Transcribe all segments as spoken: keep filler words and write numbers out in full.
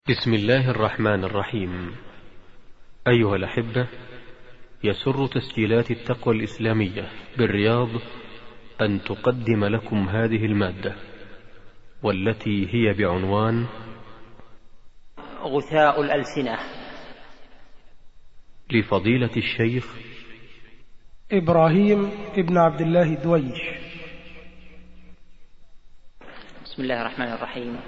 بسم الله الرحمن الرحيم. أيها الأحبة، يسر تسجيلات التقوى الإسلامية بالرياض أن تقدم لكم هذه المادة، والتي هي بعنوان غثاء الألسنة، لفضيلة الشيخ إبراهيم ابن عبد الله الدويش. بسم الله الرحمن الرحيم.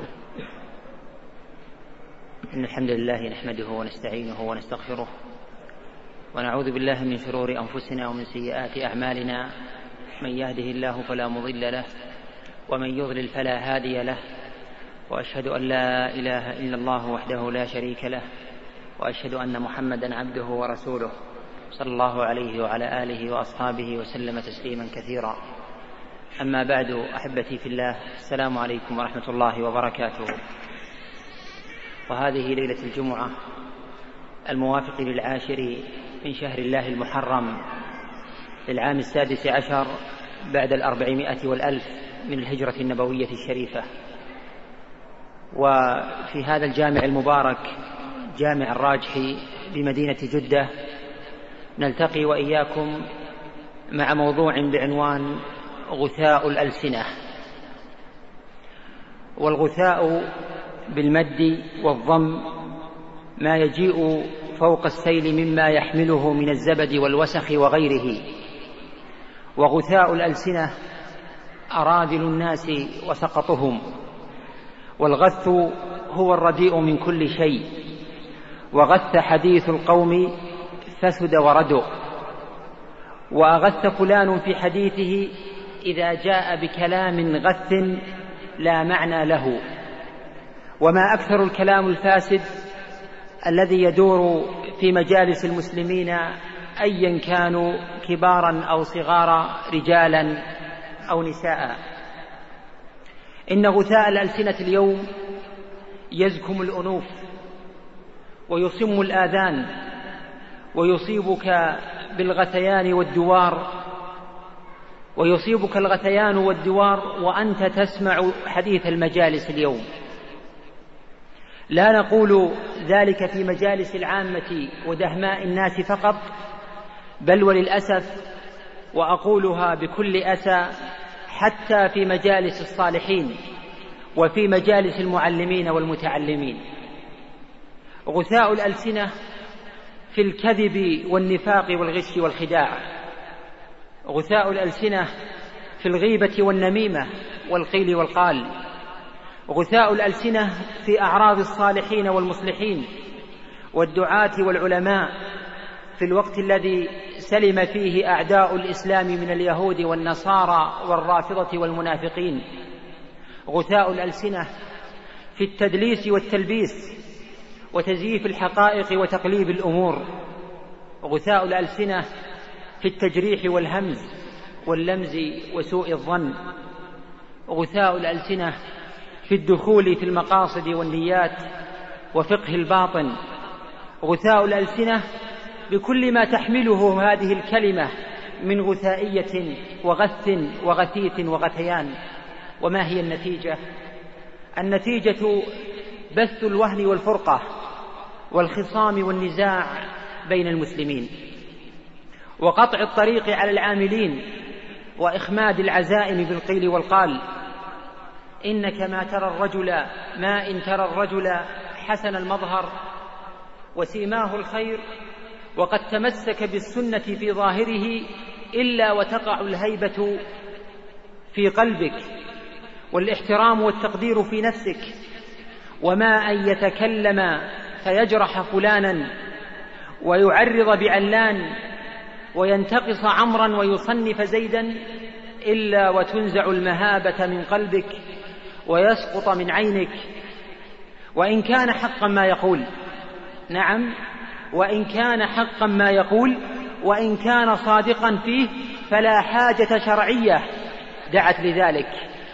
إن الحمد لله نحمده ونستعينه ونستغفره، ونعوذ بالله من شرور أنفسنا ومن سيئات أعمالنا. من يهده الله فلا مضل له، ومن يضلل فلا هادي له، وأشهد أن لا إله إلا الله وحده لا شريك له، وأشهد أن محمدا عبده ورسوله صلى الله عليه وعلى آله وأصحابه وسلم تسليما كثيرا. أما بعد، أحبتي في الله، السلام عليكم ورحمة الله وبركاته. وهذه ليلة الجمعة الموافق للعاشر من شهر الله المحرم للعام السادس عشر بعد الأربعمائة والألف من الهجرة النبوية الشريفة. وفي هذا الجامع المبارك، جامع الراجحي بمدينة جدة، نلتقي وإياكم مع موضوع بعنوان غثاء الألسنة. والغثاء بالمد والضم ما يجيء فوق السيل مما يحمله من الزبد والوسخ وغيره. وغثاء الألسنة أراذل الناس وسقطهم، والغث هو الرديء من كل شيء. وغث حديث القوم فسد وردوا، وأغث فلان في حديثه إذا جاء بكلام غث لا معنى له. وما أكثر الكلام الفاسد الذي يدور في مجالس المسلمين، أيا كانوا كبارا أو صغارا، رجالا أو نساء. إن غثاء الألسنة اليوم يزكم الأنوف ويصم الآذان، ويصيبك بالغثيان والدوار ويصيبك الغثيان والدوار وأنت تسمع حديث المجالس اليوم. لا نقول ذلك في مجالس العامة ودهماء الناس فقط، بل وللأسف، وأقولها بكل أسى، حتى في مجالس الصالحين وفي مجالس المعلمين والمتعلمين. غثاء الألسنة في الكذب والنفاق والغش والخداع، غثاء الألسنة في الغيبة والنميمة والقيل والقال، غثاء الألسنة في أعراض الصالحين والمصلحين والدعاة والعلماء في الوقت الذي سلم فيه أعداء الإسلام من اليهود والنصارى والرافضة والمنافقين. غثاء الألسنة في التدليس والتلبيس وتزييف الحقائق وتقليب الأمور. غثاء الألسنة في التجريح والهمز واللمز وسوء الظن. غثاء الألسنة في الدخول في المقاصد والنيات وفقه الباطن. غثاء الألسنة بكل ما تحمله هذه الكلمة من غثائية وغث وغثيث وغثيان. وما هي النتيجة؟ النتيجة بث الوهن والفرقة والخصام والنزاع بين المسلمين، وقطع الطريق على العاملين، وإخماد العزائم بالقيل والقال. إنك ما ترى الرجل ما إن ترى الرجل حسن المظهر وسيماه الخير، وقد تمسك بالسنة في ظاهره، إلا وتقع الهيبة في قلبك والاحترام والتقدير في نفسك. وما أن يتكلم فيجرح فلانا ويعرض بعلان وينتقص عمرا ويصنف زيدا، إلا وتنزع المهابة من قلبك ويسقط من عينك. وإن كان حقا ما يقول، نعم، وإن كان حقا ما يقول، وإن كان صادقا فيه، فلا حاجة شرعية دعت لذلك.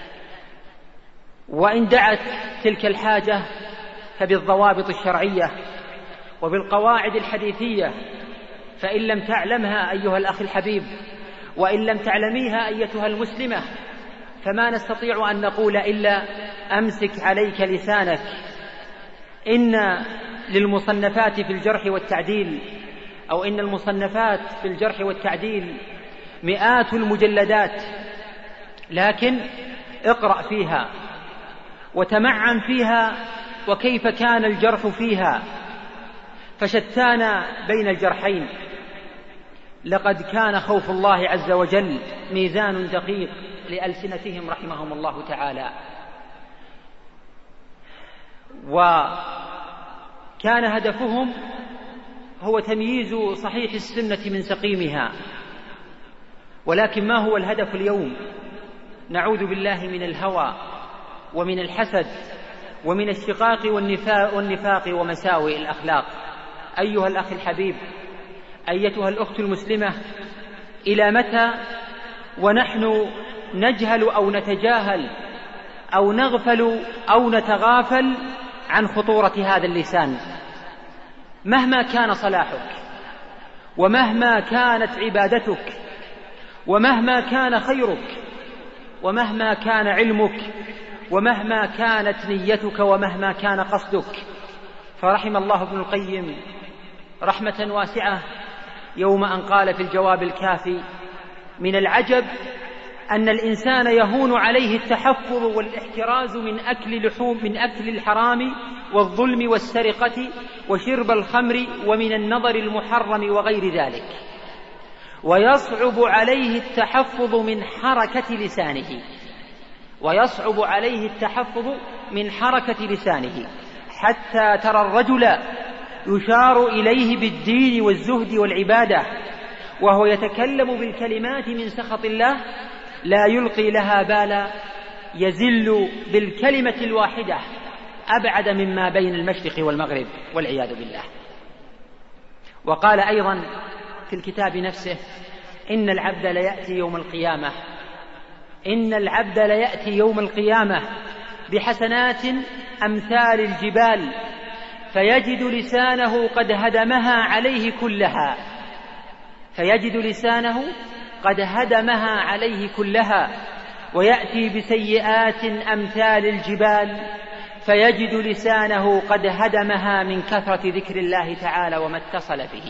وإن دعت تلك الحاجة فبالضوابط الشرعية وبالقواعد الحديثية. فإن لم تعلمها أيها الأخ الحبيب، وإن لم تعلميها أيتها المسلمة، فما نستطيع أن نقول إلا أمسك عليك لسانك، إن للمصنفات في الجرح والتعديل أو إن المصنفات في الجرح والتعديل مئات المجلدات، لكن اقرأ فيها وتمعن فيها وكيف كان الجرح فيها، فشتان بين الجرحين. لقد كان خوف الله عز وجل ميزان دقيق لألسنتهم رحمهم الله تعالى، وكان هدفهم هو تمييز صحيح السنة من سقيمها. ولكن ما هو الهدف اليوم؟ نعوذ بالله من الهوى ومن الحسد ومن الشقاق والنفاق ومساوئ الأخلاق. أيها الأخ الحبيب، أيتها الأخت المسلمة، إلى متى ونحن نجهل أو نتجاهل أو نغفل أو نتغافل عن خطورة هذا اللسان؟ مهما كان صلاحك ومهما كانت عبادتك ومهما كان خيرك ومهما كان علمك ومهما كانت نيتك ومهما كان قصدك، فرحم الله ابن القيم رحمة واسعة يوم أن قال في الجواب الكافي: من العجب أن الإنسان يهون عليه التحفظ والاحتراز من أكل لحوم من أكل الحرام والظلم والسرقة وشرب الخمر ومن النظر المحرم وغير ذلك، ويصعب عليه التحفظ من حركة لسانه ويصعب عليه التحفظ من حركة لسانه حتى ترى الرجل يشار إليه بالدين والزهد والعبادة وهو يتكلم بالكلمات من سخط الله لا يلقي لها بالا، يزل بالكلمة الواحدة أبعد مما بين المشرق والمغرب والعياذ بالله. وقال أيضا في الكتاب نفسه: إن العبد ليأتي يوم القيامة إن العبد ليأتي يوم القيامة بحسنات أمثال الجبال فيجد لسانه قد هدمها عليه كلها فيجد لسانه قد هدمها عليه كلها ويأتي بسيئات أمثال الجبال فيجد لسانه قد هدمها من كثرة ذكر الله تعالى وما اتصل به.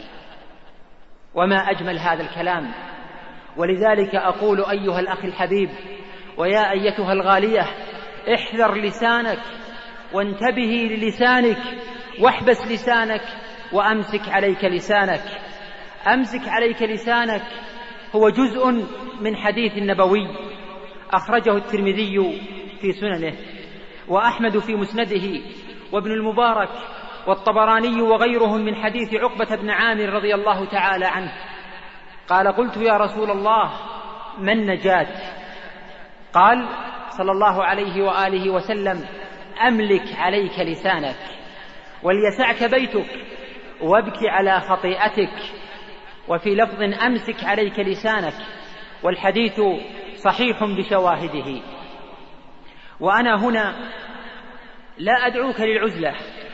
وما أجمل هذا الكلام. ولذلك أقول أيها الأخ الحبيب ويا أيتها الغالية: احذر لسانك وانتبهي للسانك واحبس لسانك وأمسك عليك لسانك. أمسك عليك لسانك هو جزء من حديث النبوي أخرجه الترمذي في سننه وأحمد في مسنده وابن المبارك والطبراني وغيرهم من حديث عقبة بن عامر رضي الله تعالى عنه قال: قلت يا رسول الله ما النجاة؟ قال صلى الله عليه وآله وسلم: أملك عليك لسانك وليسعك بيتك وابكي على خطيئتك. وفي لفظ: أمسك عليك لسانك، والحديث صحيح بشواهده. وأنا هنا لا أدعوك للعزلة،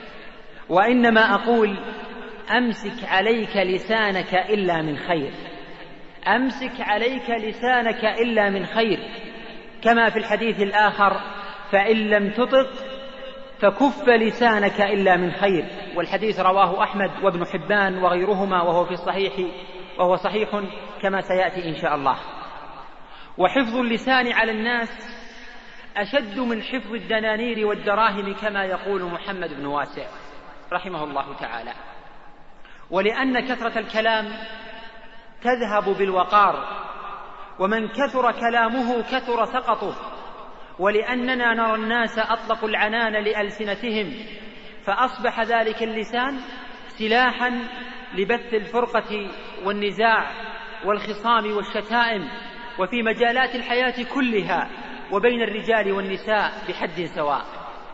وإنما أقول: أمسك عليك لسانك إلا من خير أمسك عليك لسانك إلا من خير، كما في الحديث الآخر: فإن لم تطق فكف لسانك إلا من خير. والحديث رواه أحمد وابن حبان وغيرهما وهو في الصحيح وهو صحيح كما سيأتي إن شاء الله. وحفظ اللسان على الناس أشد من حفظ الدنانير والدراهم كما يقول محمد بن واسع رحمه الله تعالى. ولأن كثرة الكلام تذهب بالوقار، ومن كثر كلامه كثر سقطه. ولأننا نرى الناس أطلقوا العنان لألسنتهم فأصبح ذلك اللسان سلاحا لبث الفرقة والنزاع والخصام والشتائم وفي مجالات الحياة كلها وبين الرجال والنساء بحد سواء.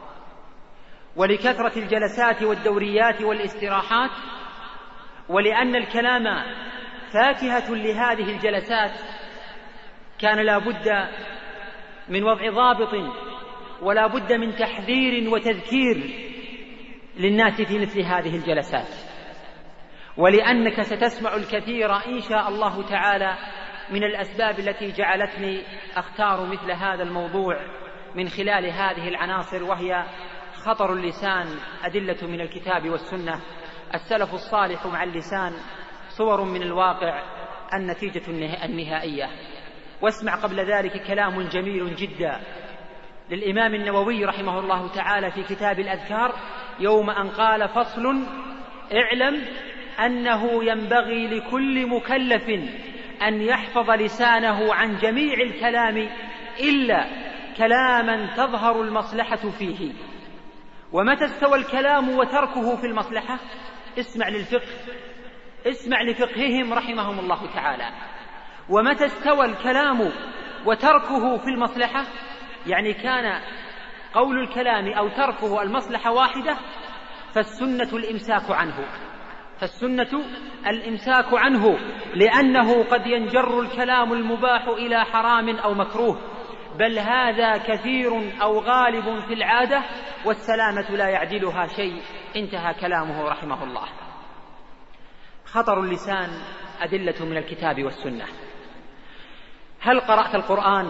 ولكثرة الجلسات والدوريات والاستراحات، ولأن الكلام فاكهة لهذه الجلسات، كان لا بد من وضع ضابط ولا بد من تحذير وتذكير للناس في مثل هذه الجلسات. ولأنك ستسمع الكثير إن شاء الله تعالى من الأسباب التي جعلتني أختار مثل هذا الموضوع من خلال هذه العناصر، وهي خطر اللسان، أدلة من الكتاب والسنة، السلف الصالح مع اللسان، صور من الواقع، النتيجة النهائية. واسمع قبل ذلك كلام جميل جدا للإمام النووي رحمه الله تعالى في كتاب الأذكار يوم أن قال: فصل: اعلم أنه ينبغي لكل مكلف أن يحفظ لسانه عن جميع الكلام إلا كلاما تظهر المصلحة فيه. ومتى استوى الكلام وتركه في المصلحة؟ اسمع للفقه، اسمع لفقههم رحمهم الله تعالى. ومتى استوى الكلام وتركه في المصلحة، يعني كان قول الكلام أو تركه المصلحة واحدة، فالسنة الإمساك عنه، فالسنة الإمساك عنه، لأنه قد ينجر الكلام المباح إلى حرام أو مكروه، بل هذا كثير أو غالب في العادة، والسلامة لا يعدلها شيء. انتهى كلامه رحمه الله. خطر اللسان، أدلة من الكتاب والسنة. هل قرأت القرآن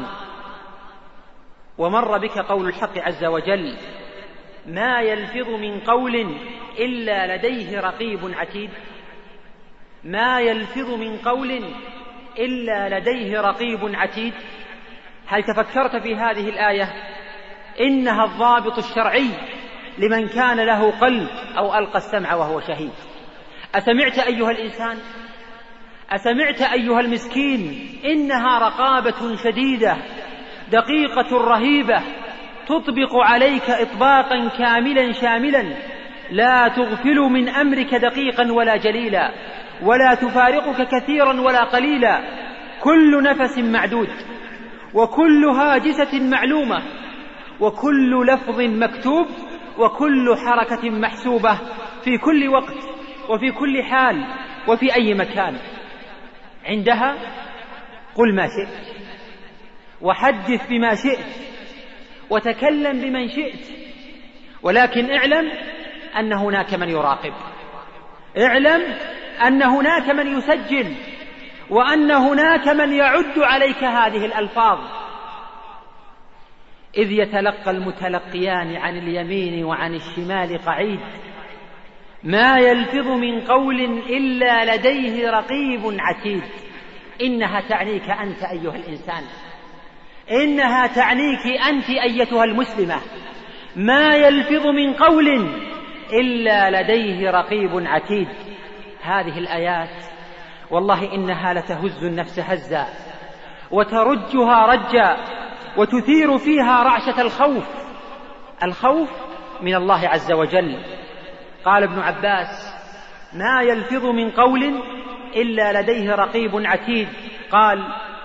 ومر بك قول الحق عز وجل: ما يلفظ من قول إلا لديه رقيب عتيد؟ ما يلفظ من قول إلا لديه رقيب عتيد. هل تفكرت في هذه الآية؟ إنها الضابط الشرعي لمن كان له قلب أو ألقى السمع وهو شهيد. أسمعت أيها الإنسان؟ أسمعت أيها المسكين؟ إنها رقابة شديدة دقيقة رهيبة تطبق عليك إطباقا كاملا شاملا، لا تغفل من أمرك دقيقا ولا جليلا، ولا تفارقك كثيرا ولا قليلا. كل نفس معدود، وكل هاجسة معلومة، وكل لفظ مكتوب، وكل حركة محسوبة في كل وقت وفي كل حال وفي أي مكان. عندها قل ما شئت، وحدث بما شئت، وتكلم بمن شئت، ولكن اعلم أن هناك من يراقب، اعلم أن هناك من يسجل، وأن هناك من يعد عليك هذه الألفاظ. إذ يتلقى المتلقيان عن اليمين وعن الشمال قعيد، ما يلفظ من قول إلا لديه رقيب عتيد. إنها تعنيك أنت أيها الإنسان، إنها تعنيك أنت أيتها المسلمة. ما يلفظ من قول إلا لديه رقيب عتيد. هذه الآيات والله إنها لتهز النفس هزا، وترجها رجا، وتثير فيها رعشة الخوف، الخوف من الله عز وجل. قال ابن عباس: ما يلفظ من قول إلا لديه رقيب عتيد. قال: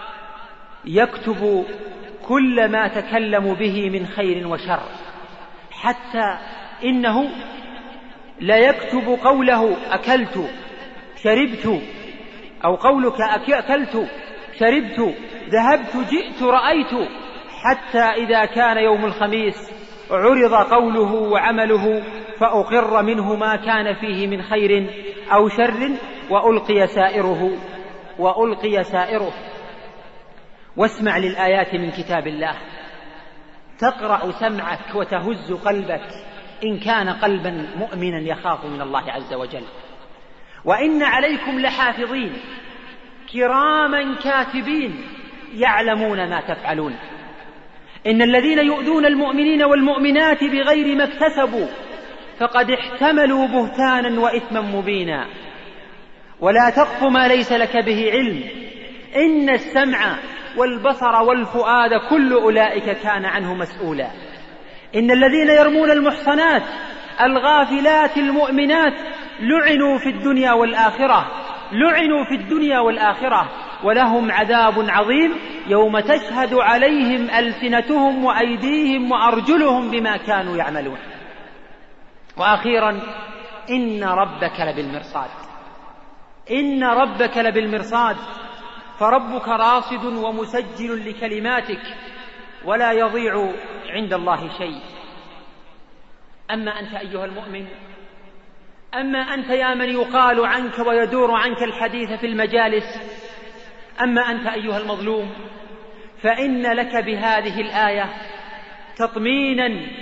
يكتب كل ما تكلم به من خير وشر، حتى إنه لا يكتب قوله أكلت شربت، أو قولك أكلت شربت ذهبت جئت رأيت، حتى إذا كان يوم الخميس عرض قوله وعمله فأقر منه ما كان فيه من خير أو شر، وألقي سائره وألقي سائره. واسمع للآيات من كتاب الله، تقرع سمعك وتهز قلبك إن كان قلبا مؤمنا يخاف من الله عز وجل. وإن عليكم لحافظين كراما كاتبين يعلمون ما تفعلون. إن الذين يؤذون المؤمنين والمؤمنات بغير ما اكتسبوا فقد احتملوا بهتانا وإثما مبينا. ولا تقف ما ليس لك به علم، إن السمع والبصر والفؤاد كل أولئك كان عنه مسؤولا. إن الذين يرمون المحصنات الغافلات المؤمنات لعنوا في الدنيا والآخرة، لعنوا في الدنيا والآخرة ولهم عذاب عظيم يوم تشهد عليهم ألسنتهم وأيديهم وأرجلهم بما كانوا يعملون. وأخيرا، إن ربك لبالمرصاد، إن ربك لبالمرصاد، فربك راصد ومسجل لكلماتك ولا يضيع عند الله شيء. أما أنت أيها المؤمن، أما أنت يا من يقال عنك ويدور عنك الحديث في المجالس، أما أنت أيها المظلوم، فإن لك بهذه الآية تطمينا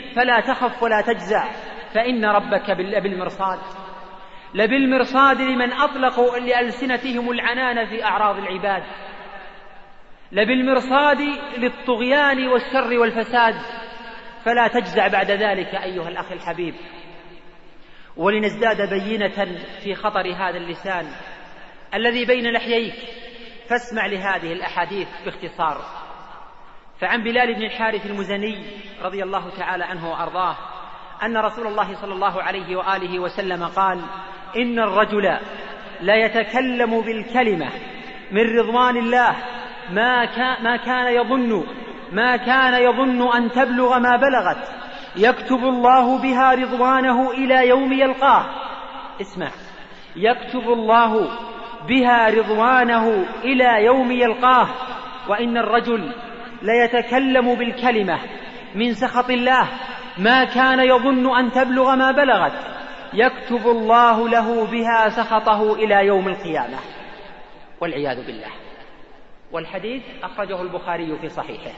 فلا تخف ولا تجزع فإن ربك بالمرصاد. لبالمرصاد لمن أطلقوا لألسنتهم العنان في أعراض العباد، لبالمرصاد للطغيان والشر والفساد، فلا تجزع بعد ذلك أيها الأخ الحبيب. ولنزداد بينة في خطر هذا اللسان الذي بين لحييك فاسمع لهذه الأحاديث باختصار. فعن بلال بن الحارث المزني رضي الله تعالى عنه وأرضاه أن رسول الله صلى الله عليه وآله وسلم قال: إن الرجل لا يتكلم بالكلمة من رضوان الله ما كان, ما كان يظن ما كان يظن أن تبلغ ما بلغت، يكتب الله بها رضوانه إلى يوم يلقاه. اسمع، يكتب الله بها رضوانه إلى يوم يلقاه. وإن الرجل ليتكلم بالكلمة من سخط الله ما كان يظن أن تبلغ ما بلغت، يكتب الله له بها سخطه إلى يوم القيامة، والعياذ بالله. والحديث أخرجه البخاري في صحيحه.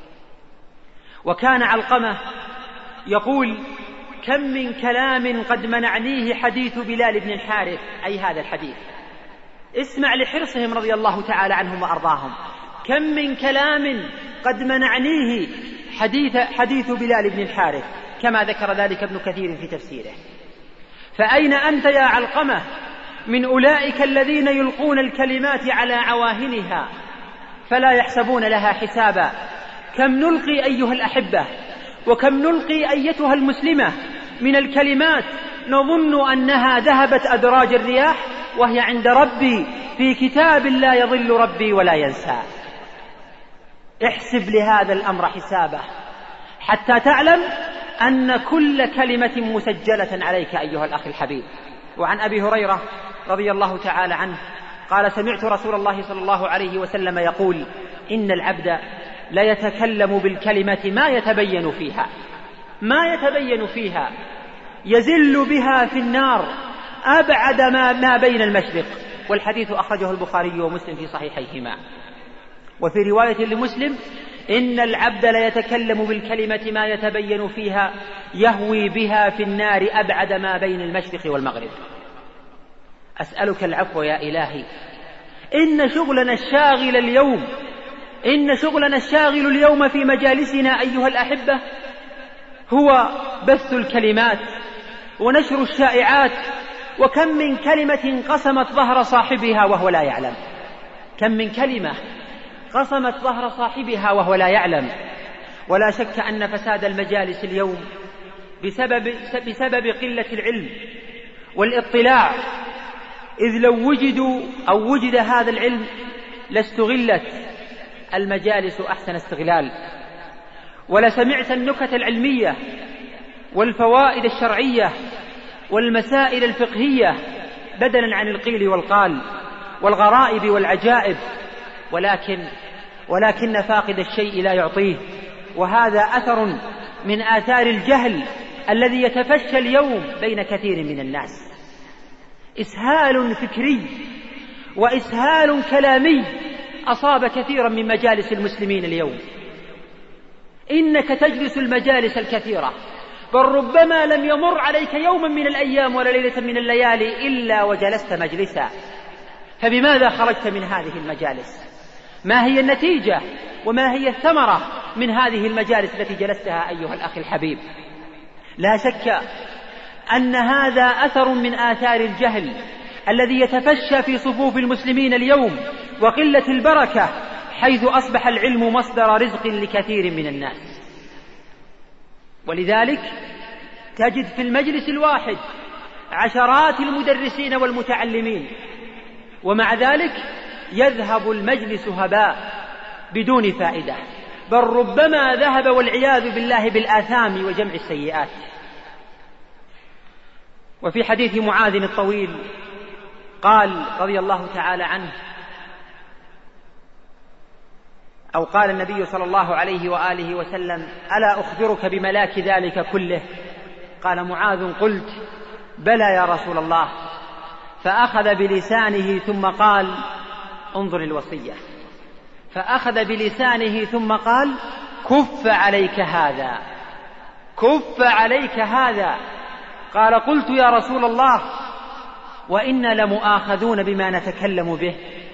وكان علقمة يقول: كم من كلام قد منعنيه حديث بلال بن الحارث، أي هذا الحديث. اسمع لحرصهم رضي الله تعالى عنهم وأرضاهم. كم من كلام قد منعنيه حديث, حديث بلال بن الحارث، كما ذكر ذلك ابن كثير في تفسيره. فأين أنت يا علقمة من أولئك الذين يلقون الكلمات على عواهنها فلا يحسبون لها حسابا؟ كم نلقي أيها الأحبة، وكم نلقي أيتها المسلمة من الكلمات نظن أنها ذهبت أدراج الرياح، وهي عند ربي في كتاب لا يضل ربي ولا ينسى. احسب لهذا الأمر حسابه حتى تعلم أن كل كلمة مسجلة عليك أيها الأخ الحبيب. وعن أبي هريرة رضي الله تعالى عنه قال: سمعت رسول الله صلى الله عليه وسلم يقول: إن العبد لا يتكلم بالكلمة ما يتبين فيها ما يتبين فيها يزل بها في النار أبعد ما, ما بين المشرق. والحديث أخرجه البخاري ومسلم في صحيحيهما. وفي رواية لمسلم: إن العبد لا يتكلم بالكلمة ما يتبين فيها يهوي بها في النار أبعد ما بين المشرق والمغرب. أسألك العفو يا إلهي. إن شغلنا الشاغل اليوم إن شغلنا الشاغل اليوم في مجالسنا أيها الأحبة هو بث الكلمات ونشر الشائعات. وكم من كلمة قسمت ظهر صاحبها وهو لا يعلم كم من كلمة قسمت ظهر صاحبها وهو لا يعلم. ولا شك أن فساد المجالس اليوم بسبب, بسبب قلة العلم والاطلاع، إذ لو وجدوا أو وجد هذا العلم لاستغلت المجالس أحسن استغلال، ولسمعت النكت العلمية والفوائد الشرعية والمسائل الفقهية بدلا عن القيل والقال والغرائب والعجائب. ولكن ولكن فاقد الشيء لا يعطيه، وهذا أثر من آثار الجهل الذي يتفشى اليوم بين كثير من الناس. إسهال فكري وإسهال كلامي أصاب كثيرا من مجالس المسلمين اليوم. إنك تجلس المجالس الكثيرة، بل ربما لم يمر عليك يوما من الأيام ولا ليلة من الليالي إلا وجلست مجلسا. فبماذا خرجت من هذه المجالس؟ ما هي النتيجة وما هي الثمرة من هذه المجالس التي جلستها أيها الأخ الحبيب؟ لا شك أن هذا أثر من آثار الجهل الذي يتفشى في صفوف المسلمين اليوم وقلة البركة، حيث أصبح العلم مصدر رزق لكثير من الناس. ولذلك تجد في المجلس الواحد عشرات المدرسين والمتعلمين، ومع ذلك يذهب المجلس هباء بدون فائدة، بل ربما ذهب والعياذ بالله بالآثام وجمع السيئات. وفي حديث معاذ الطويل قال رضي الله تعالى عنه، أو قال النبي صلى الله عليه وآله وسلم: ألا أخبرك بملاك ذلك كله؟ قال معاذ: قلت بلى يا رسول الله. فأخذ بلسانه ثم قال: انظر الوصية. فأخذ بلسانه ثم قال: كف عليك هذا كف عليك هذا. قال قلت يا رسول الله وإنا لمؤاخذون بما نتكلم به.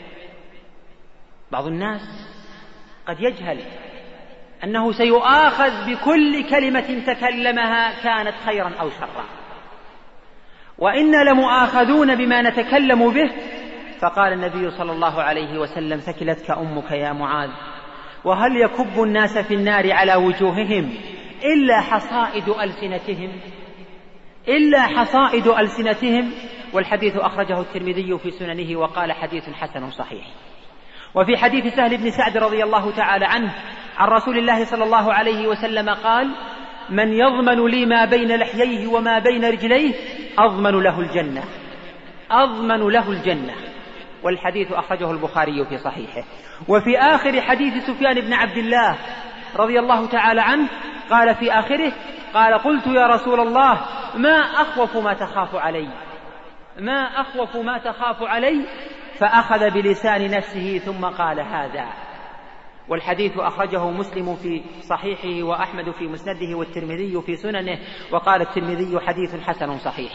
بعض الناس قد يجهل أنه سيؤاخذ بكل كلمة تكلمها كانت خيرا أو شرا. وإنا لمؤاخذون بما نتكلم به. فقال النبي صلى الله عليه وسلم ثكلتك أمك يا معاذ، وهل يكب الناس في النار على وجوههم إلا حصائد ألسنتهم إلا حصائد ألسنتهم. والحديث أخرجه الترمذي في سننه وقال حديث حسن صحيح. وفي حديث سهل بن سعد رضي الله تعالى عنه عن رسول الله صلى الله عليه وسلم قال: من يضمن لي ما بين لحييه وما بين رجليه أضمن له الجنة أضمن له الجنة. والحديث أخرجه البخاري في صحيحه. وفي آخر حديث سفيان بن عبد الله رضي الله تعالى عنه قال في آخره: قال قلت يا رسول الله ما أخوف ما تخاف علي ما أخوف ما تخاف علي فأخذ بلسان نفسه ثم قال هذا. والحديث أخرجه مسلم في صحيحه وأحمد في مسنده والترمذي في سننه، وقال الترمذي حديث حسن صحيح.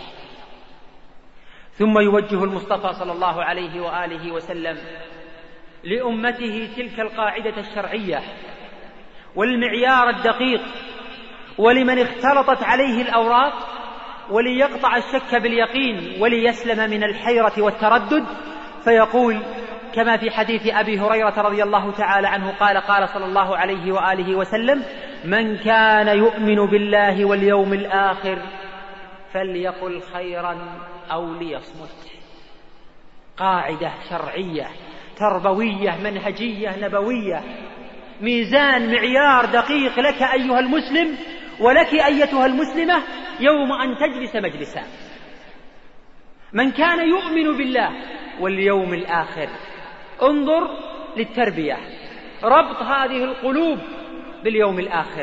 ثم يوجه المصطفى صلى الله عليه وآله وسلم لأمته تلك القاعدة الشرعية والمعيار الدقيق، ولمن اختلطت عليه الأوراق وليقطع الشك باليقين وليسلم من الحيرة والتردد، فيقول كما في حديث أبي هريرة رضي الله تعالى عنه قال: قال صلى الله عليه وآله وسلم: من كان يؤمن بالله واليوم الآخر فليقل خيرا أو ليصمت. قاعدة شرعية تربوية منهجية نبوية، ميزان معيار دقيق لك أيها المسلم ولك أيتها المسلمة يوم أن تجلس مجلسا. من كان يؤمن بالله واليوم الآخر، انظر للتربية، ربط هذه القلوب باليوم الآخر.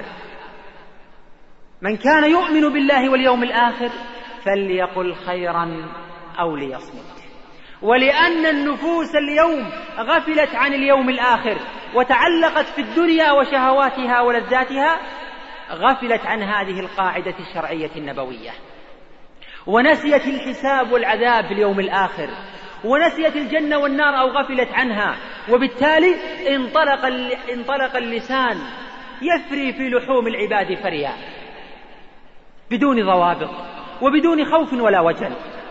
من كان يؤمن بالله واليوم الآخر فليقل خيرا أو ليصمت. ولأن النفوس اليوم غفلت عن اليوم الآخر وتعلقت في الدنيا وشهواتها ولذاتها، غفلت عن هذه القاعدة الشرعية النبوية، ونسيت الحساب والعذاب في اليوم الآخر، ونسيت الجنة والنار أو غفلت عنها، وبالتالي انطلق, انطلق اللسان يفري في لحوم العباد فريا بدون ضوابط وبدون خوف ولا وجل.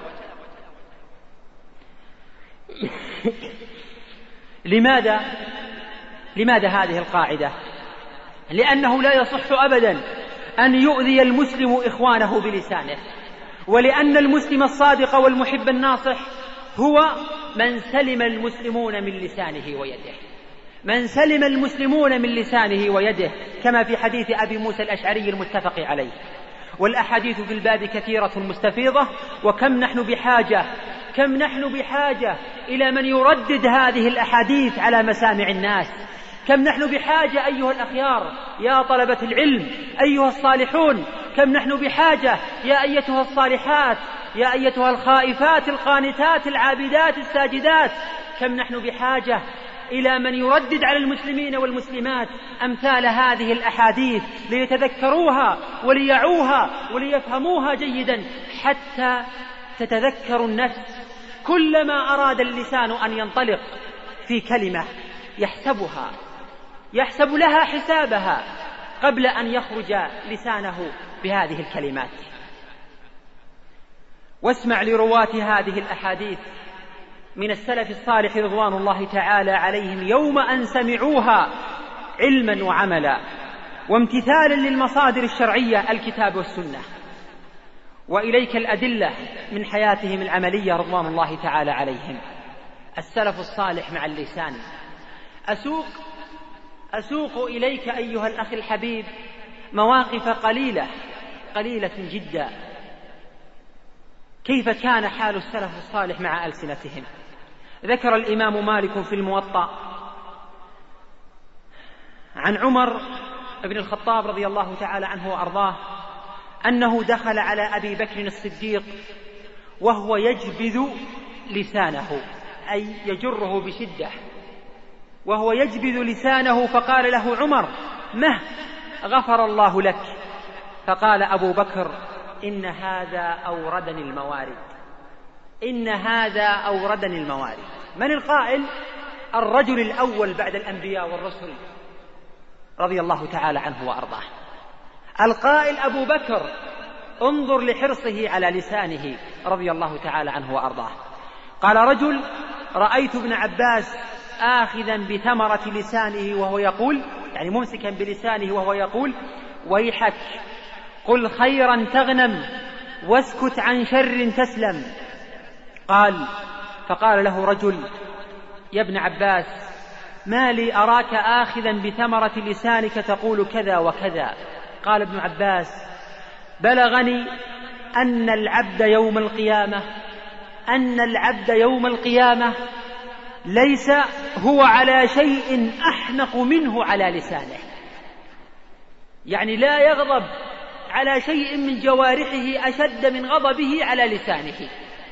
لماذا؟ لماذا هذه القاعدة؟ لأنه لا يصح أبدا أن يؤذي المسلم إخوانه بلسانه، ولأن المسلم الصادق والمحب الناصح هو من سلم المسلمون من لسانه ويده من سلم المسلمون من لسانه ويده كما في حديث أبي موسى الأشعري المتفق عليه. والأحاديث في الباب كثيرة مستفيضة، وكم نحن بحاجة كم نحن بحاجة إلى من يردد هذه الأحاديث على مسامع الناس. كم نحن بحاجة أيها الأخيار يا طلبة العلم أيها الصالحون، كم نحن بحاجة يا أيتها الصالحات يا أيتها الخائفات القانتات العابدات الساجدات، كم نحن بحاجة إلى من يردد على المسلمين والمسلمات أمثال هذه الأحاديث ليتذكروها وليعوها وليفهموها جيدا، حتى تتذكر النفس كلما أراد اللسان أن ينطلق في كلمة يحسبها يحسب لها حسابها قبل أن يخرج لسانه بهذه الكلمات. واسمع لرواة هذه الأحاديث من السلف الصالح رضوان الله تعالى عليهم يوم أن سمعوها علما وعملا وامتثالا للمصادر الشرعية الكتاب والسنة. وإليك الأدلة من حياتهم العملية رضوان الله تعالى عليهم. السلف الصالح مع اللسان. أسوق أسوق إليك أيها الأخ الحبيب مواقف قليلة قليلة جدا كيف كان حال السلف الصالح مع ألسنتهم. ذكر الإمام مالك في الموطأ عن عمر بن الخطاب رضي الله تعالى عنه وأرضاه أنه دخل على أبي بكر الصديق وهو يجبذ لسانه، أي يجره بشدة، وهو يجبذ لسانه، فقال له عمر: مه غفر الله لك. فقال أبو بكر: إن هذا أوردني الموارد، إن هذا أوردني الموارد. من القائل؟ الرجل الأول بعد الأنبياء والرسل رضي الله تعالى عنه وأرضاه. القائل أبو بكر، انظر لحرصه على لسانه رضي الله تعالى عنه وأرضاه. قال رجل: رأيت ابن عباس آخذا بثمرة لسانه وهو يقول، يعني ممسكا بلسانه وهو يقول: ويحك، قل خيرا تغنم واسكت عن شر تسلم. قال فقال له رجل: يا ابن عباس، ما لي أراك آخذا بثمرة لسانك تقول كذا وكذا؟ قال ابن عباس: بلغني أن العبد يوم القيامة أن العبد يوم القيامة ليس هو على شيء أحنق منه على لسانه، يعني لا يغضب على شيء من جوارحه أشد من غضبه على لسانه.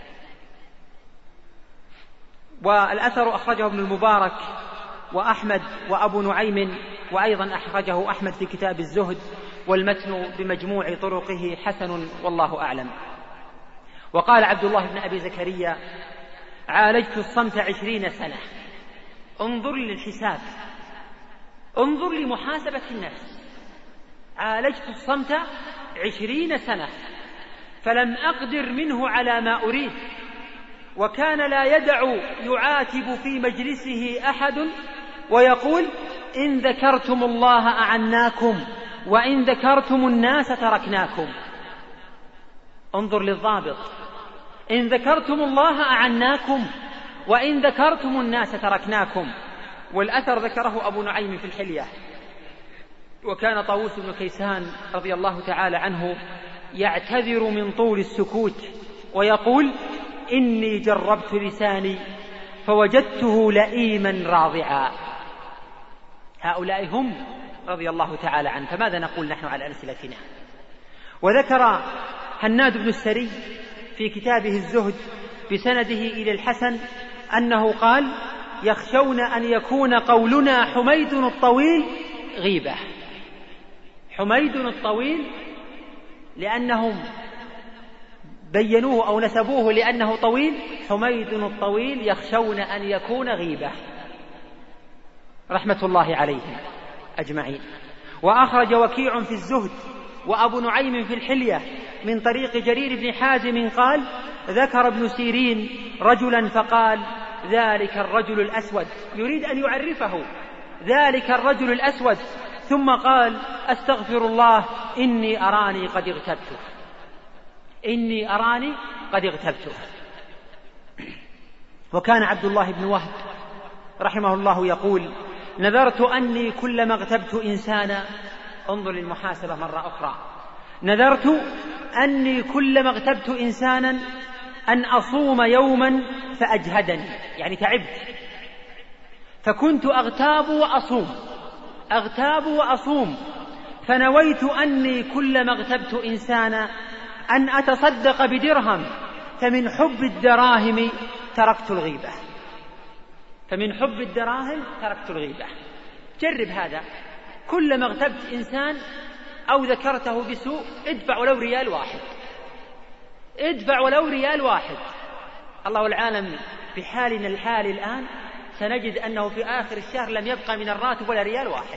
والأثر أخرجه ابن المبارك وأحمد وأبو نعيم، وأيضا أخرجه أحمد في كتاب الزهد، والمتن بمجموع طرقه حسن والله أعلم. وقال عبد الله بن أبي زكريا: عالجت الصمت عشرين سنة. انظر للحساب، انظر لمحاسبة النفس. عالجت الصمت عشرين سنة فلم أقدر منه على ما أريد، وكان لا يدع يعاتب في مجلسه أحد ويقول: إن ذكرتم الله أعناكم وإن ذكرتم الناس تركناكم. انظر للضابط: إن ذكرتم الله أعناكم وإن ذكرتم الناس تركناكم. والأثر ذكره أبو نعيم في الحلية. وكان طاووس بن كيسان رضي الله تعالى عنه يعتذر من طول السكوت ويقول: إني جربت لساني فوجدته لئيما راضعا. هؤلاء هم رضي الله تعالى عنه، فماذا نقول نحن على أمثلتنا؟ وذكر هناد بن السري في كتابه الزهد بسنده إلى الحسن أنه قال: يخشون أن يكون قولنا حميد الطويل غيبة. حميد الطويل لأنهم بينوه أو نسبوه لأنه طويل، حميد الطويل يخشون أن يكون غيبة، رحمة الله عليهم أجمعين. وأخرج وكيع في الزهد وأبو نعيم في الحلية من طريق جرير بن حازم قال: ذكر ابن سيرين رجلا فقال: ذلك الرجل الأسود، يريد أن يعرفه، ذلك الرجل الأسود، ثم قال: أستغفر الله إني أراني قد اغتبته، إني أراني قد اغتبته. وكان عبد الله بن وهب رحمه الله يقول: نذرت أني كلما اغتبت إنسانا، انظر للمحاسبة مرة أخرى، نذرت أني كلما اغتبت إنسانا أن أصوم يوما فأجهدني، يعني تعبت، فكنت أغتاب وأصوم أغتاب وأصوم فنويت أني كلما اغتبت إنسانا أن أتصدق بدرهم، فمن حب الدراهم تركت الغيبة، فمن حب الدراهم تركت الغيبة. جرب هذا، كلما اغتبت إنسان أو ذكرته بسوء ادفع ولو ريال واحد، ادفع ولو ريال واحد. الله العالم بحالنا الحال الآن سنجد أنه في آخر الشهر لم يبقى من الراتب ولا ريال واحد،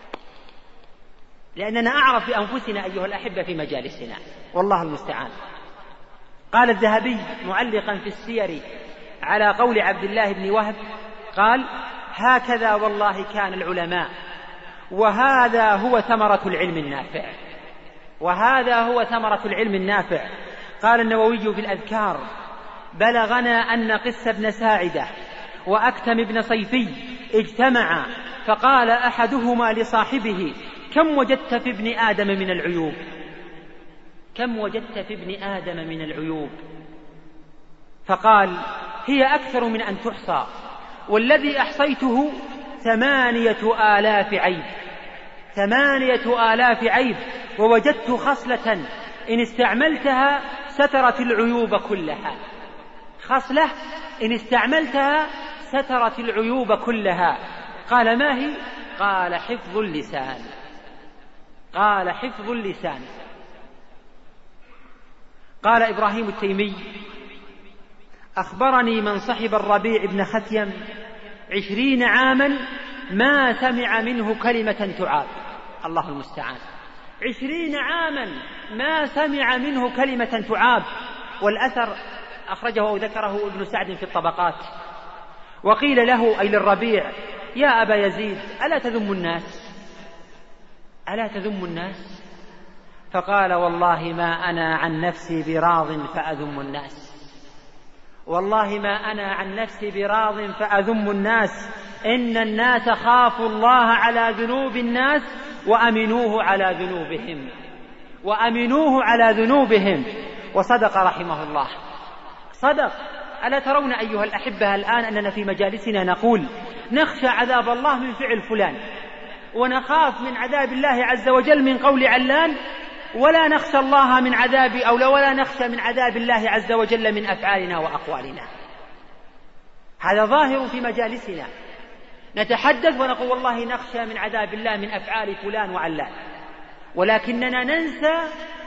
لأننا أعرف بأنفسنا أيها الأحبة في مجالسنا، والله المستعان. قال الذهبي معلقا في السير على قول عبد الله بن وهب قال: هكذا والله كان العلماء، وهذا هو ثمرة العلم النافع، وهذا هو ثمرة العلم النافع. قال النووي في الأذكار: بلغنا أن قس بن ساعدة وأكتم بن صيفي اجتمعا فقال أحدهما لصاحبه: كم وجدت في ابن آدم من العيوب؟ كم وجدت في ابن آدم من العيوب؟ فقال: هي أكثر من أن تحصى، والذي أحصيته ثمانية آلاف عيب، ثمانية آلاف عيب، ووجدت خصلة إن استعملتها سترت العيوب كلها، خصلة إن استعملتها سترت العيوب كلها. قال: ما هي؟ قال: حفظ اللسان، قال: حفظ اللسان. قال إبراهيم التيمي: أخبرني من صحب الربيع بن خثيم عشرين عاما ما سمع منه كلمة تعاب. الله المستعان، عشرين عاما ما سمع منه كلمة تعاب. والأثر أخرجه وذكره ابن سعد في الطبقات. وقيل له أي للربيع: يا أبا يزيد، ألا تذم الناس ألا تذم الناس فقال: والله ما أنا عن نفسي براض فأذم الناس والله ما أنا عن نفسي براض فأذم الناس إن الناس خافوا الله على ذنوب الناس وأمنوه على ذنوبهم وأمنوه على ذنوبهم وصدق رحمه الله. صدق. ألا ترون أيها الأحبة الآن أننا في مجالسنا نقول نخشى عذاب الله من فعل فلان، ونخاف من عذاب الله عز وجل من قول علان، ولا نخشى الله من عذاب أو ولا نخشى من عذاب الله عز وجل من أفعالنا وأقوالنا. هذا ظاهر في مجالسنا، نتحدث ونقول والله نخشى من عذاب الله من أفعال فلان وعلان، ولكننا ننسى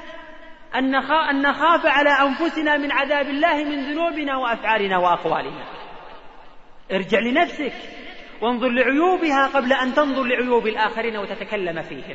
أن نخاف على أنفسنا من عذاب الله من ذنوبنا وأفعالنا وأقوالنا. ارجع لنفسك وانظر لعيوبها قبل أن تنظر لعيوب الآخرين وتتكلم فيهم.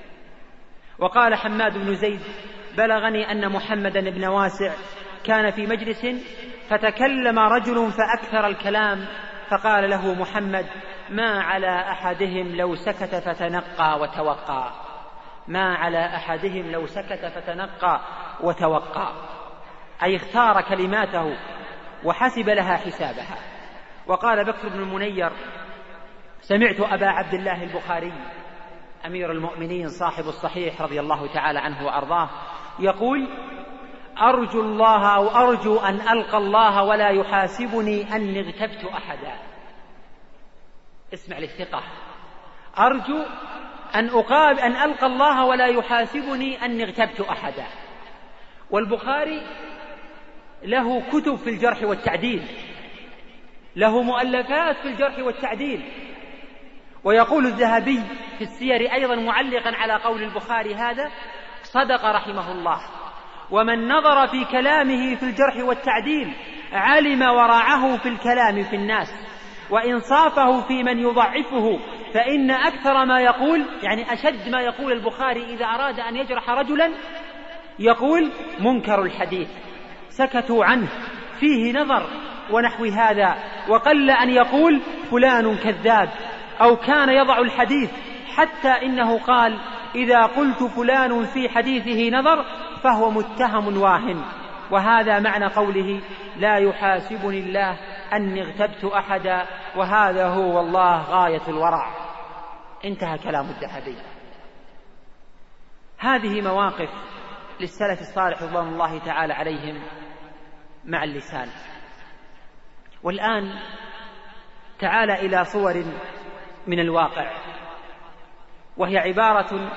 وقال حماد بن زيد: بلغني أن محمدا بن واسع كان في مجلس فتكلم رجل فأكثر الكلام، فقال له محمد: ما على أحدهم لو سكت فتنقى وتوقى ما على أحدهم لو سكت فتنقى وتوقى أي اختار كلماته وحسب لها حسابها. وقال بكر بن المنير: سمعت أبا عبد الله البخاري أمير المؤمنين صاحب الصحيح رضي الله تعالى عنه وأرضاه يقول: أرجو الله أو أرجو أن ألقى الله ولا يحاسبني أني اغتبت أحدا. اسمع للثقة: أرجو أن أقابل أن ألقى الله ولا يحاسبني أني اغتبت أحدا. والبخاري له كتب في الجرح والتعديل، له مؤلفات في الجرح والتعديل. ويقول الذهبي في السير أيضا معلقا على قول البخاري هذا: صدق رحمه الله، ومن نظر في كلامه في الجرح والتعديل علم ورعه في الكلام في الناس وإنصافه في من يضعفه، فإن أكثر ما يقول يعني أشد ما يقول البخاري إذا أراد أن يجرح رجلا يقول: منكر الحديث، سكتوا عنه، فيه نظر، ونحو هذا. وقل أن يقول فلان كذاب أو كان يضع الحديث، حتى إنه قال: إذا قلت فلان في حديثه نظر فهو متهم واهن. وهذا معنى قوله: لا يحاسبني الله أني اغتبت أحدا، وهذا هو والله غاية الورع. انتهى كلام الذهبي. هذه مواقف للسلف الصالح رضوان الله تعالى عليهم مع اللسان. والآن تعال إلى صور من الواقع، وهي عبارة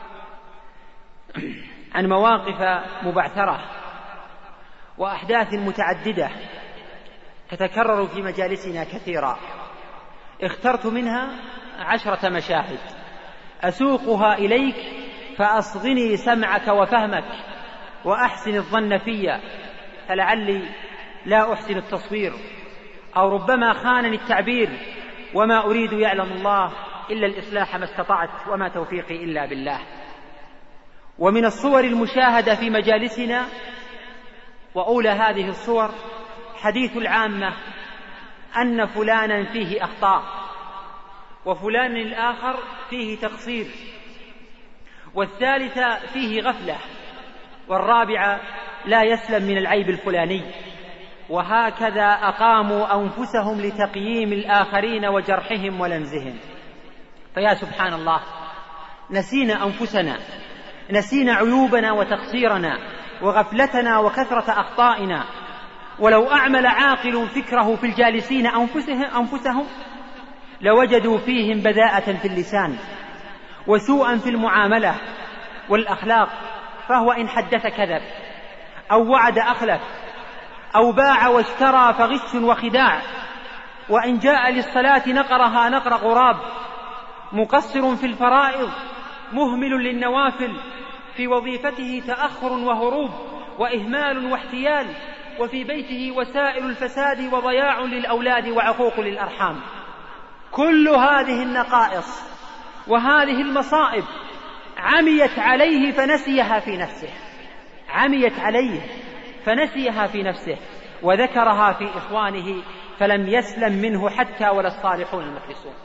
عن مواقف مبعثرة وأحداث متعددة تتكرر في مجالسنا كثيرا. اخترت منها عشرة مشاهد أسوقها إليك فأصغني سمعك وفهمك وأحسن الظن في، فلعلي لا أحسن التصوير أو ربما خانني التعبير، وما أريد يعلم الله إلا الإصلاح ما استطعت، وما توفيقي إلا بالله. ومن الصور المشاهدة في مجالسنا، وأولى هذه الصور حديث العامة أن فلانا فيه أخطاء، وفلان الآخر فيه تقصير، والثالثة فيه غفلة، والرابعة لا يسلم من العيب الفلاني. وهكذا أقاموا أنفسهم لتقييم الآخرين وجرحهم ولمزهم. فيا سبحان الله، نسينا أنفسنا، نسينا عيوبنا وتقصيرنا وغفلتنا وكثرة أخطائنا. ولو أعمل عاقل فكره في الجالسين أنفسهم, أنفسهم لوجدوا فيهم بذاءة في اللسان وسوءا في المعاملة والأخلاق. فهو إن حدث كذب، أو وعد أخلف، أو باع واشترى فغش وخداع، وإن جاء للصلاة نقرها نقر غراب، مقصر في الفرائض، مهمل للنوافل، في وظيفته تأخر وهروب، وإهمال واحتيال، وفي بيته وسائل الفساد وضياع للأولاد وعقوق للأرحام. كل هذه النقائص وهذه المصائب عميت عليه فنسيها في نفسه، عميت عليه فنسيها في نفسه وذكرها في إخوانه فلم يسلم منه حتى ولا الصالحون المخلصون.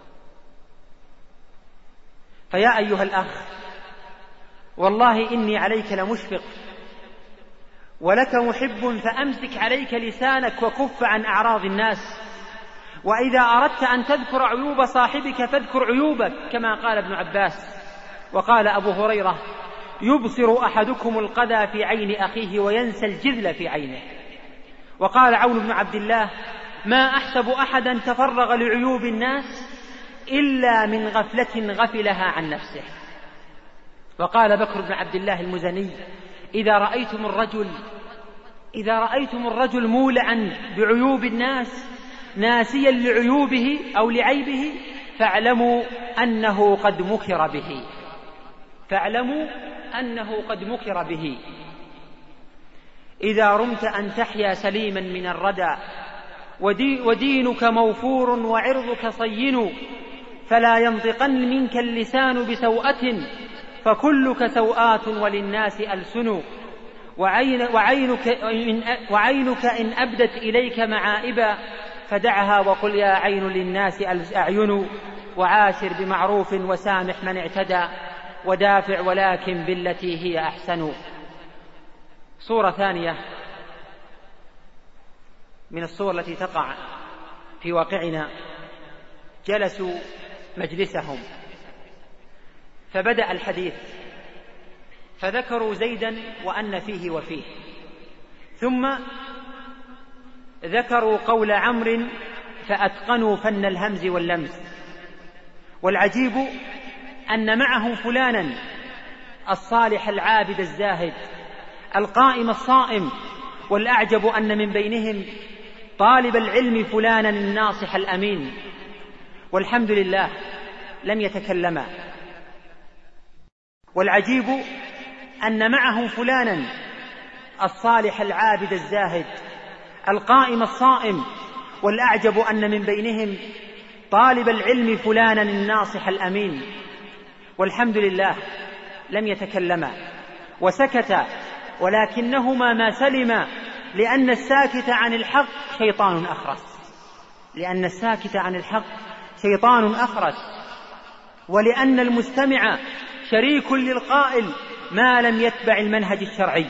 فيا أيها الأخ، والله إني عليك لمشفق ولك محب، فأمسك عليك لسانك وكف عن أعراض الناس، وإذا أردت أن تذكر عيوب صاحبك فاذكر عيوبك، كما قال ابن عباس. وقال أبو هريرة: يبصر أحدكم القذى في عين أخيه وينسى الجذل في عينه. وقال عون بن عبد الله: ما أحسب أحدا تفرغ لعيوب الناس إلا من غفلة غفلها عن نفسه. وقال بكر بن عبد الله المزني: إذا رأيتم الرجل إذا رأيتم الرجل مولعا بعيوب الناس ناسيا لعيوبه أو لعيبه فاعلموا أنه قد مكر به فاعلموا أنه قد مكر به. إذا رمت أن تحيا سليما من الردى ودي ودينك موفور وعرضك صين، فلا ينطقن منك اللسان بسوءة فكلك سوءات وللناس ألسن. وعين وعينك, إن وعينك إن أبدت إليك معائبا فدعها وقل يا عين للناس أعين. وعاشر بمعروف وسامح من اعتدى ودافع ولكن بالتي هي أحسن. صورة ثانية من الصور التي تقع في واقعنا: جلسوا مجلسهم فبدأ الحديث فذكروا زيدا وأن فيه وفيه، ثم ذكروا قول عمرو فأتقنوا فن الهمز واللمز. والعجيب أن معهم فلانا الصالح العابد الزاهد القائم الصائم، والأعجب أن من بينهم طالب العلم فلانا الناصح الأمين، والحمد لله لم يتكلما. والعجيب أن معهم فلانا الصالح العابد الزاهد القائم الصائم، والأعجب أن من بينهم طالب العلم فلانا الناصح الأمين، والحمد لله لم يتكلما وسكتا، ولكنهما ما سلما، لأن الساكت عن الحق شيطان أخرس لأن الساكت عن الحق شيطان أخرس ولأن المستمع شريك للقائل ما لم يتبع المنهج الشرعي.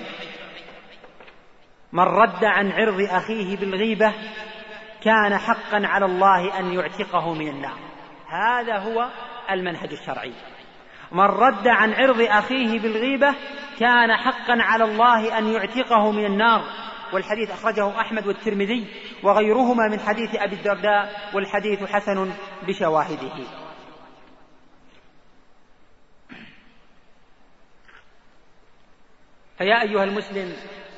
من رد عن عرض أخيه بالغيبة كان حقا على الله أن يعتقه من النار. هذا هو المنهج الشرعي. من رد عن عرض أخيه بالغيبة كان حقا على الله أن يعتقه من النار. والحديث أخرجه أحمد والترمذي وغيرهما من حديث أبي الدرداء، والحديث حسن بشواهده. فيا أيها المسلم،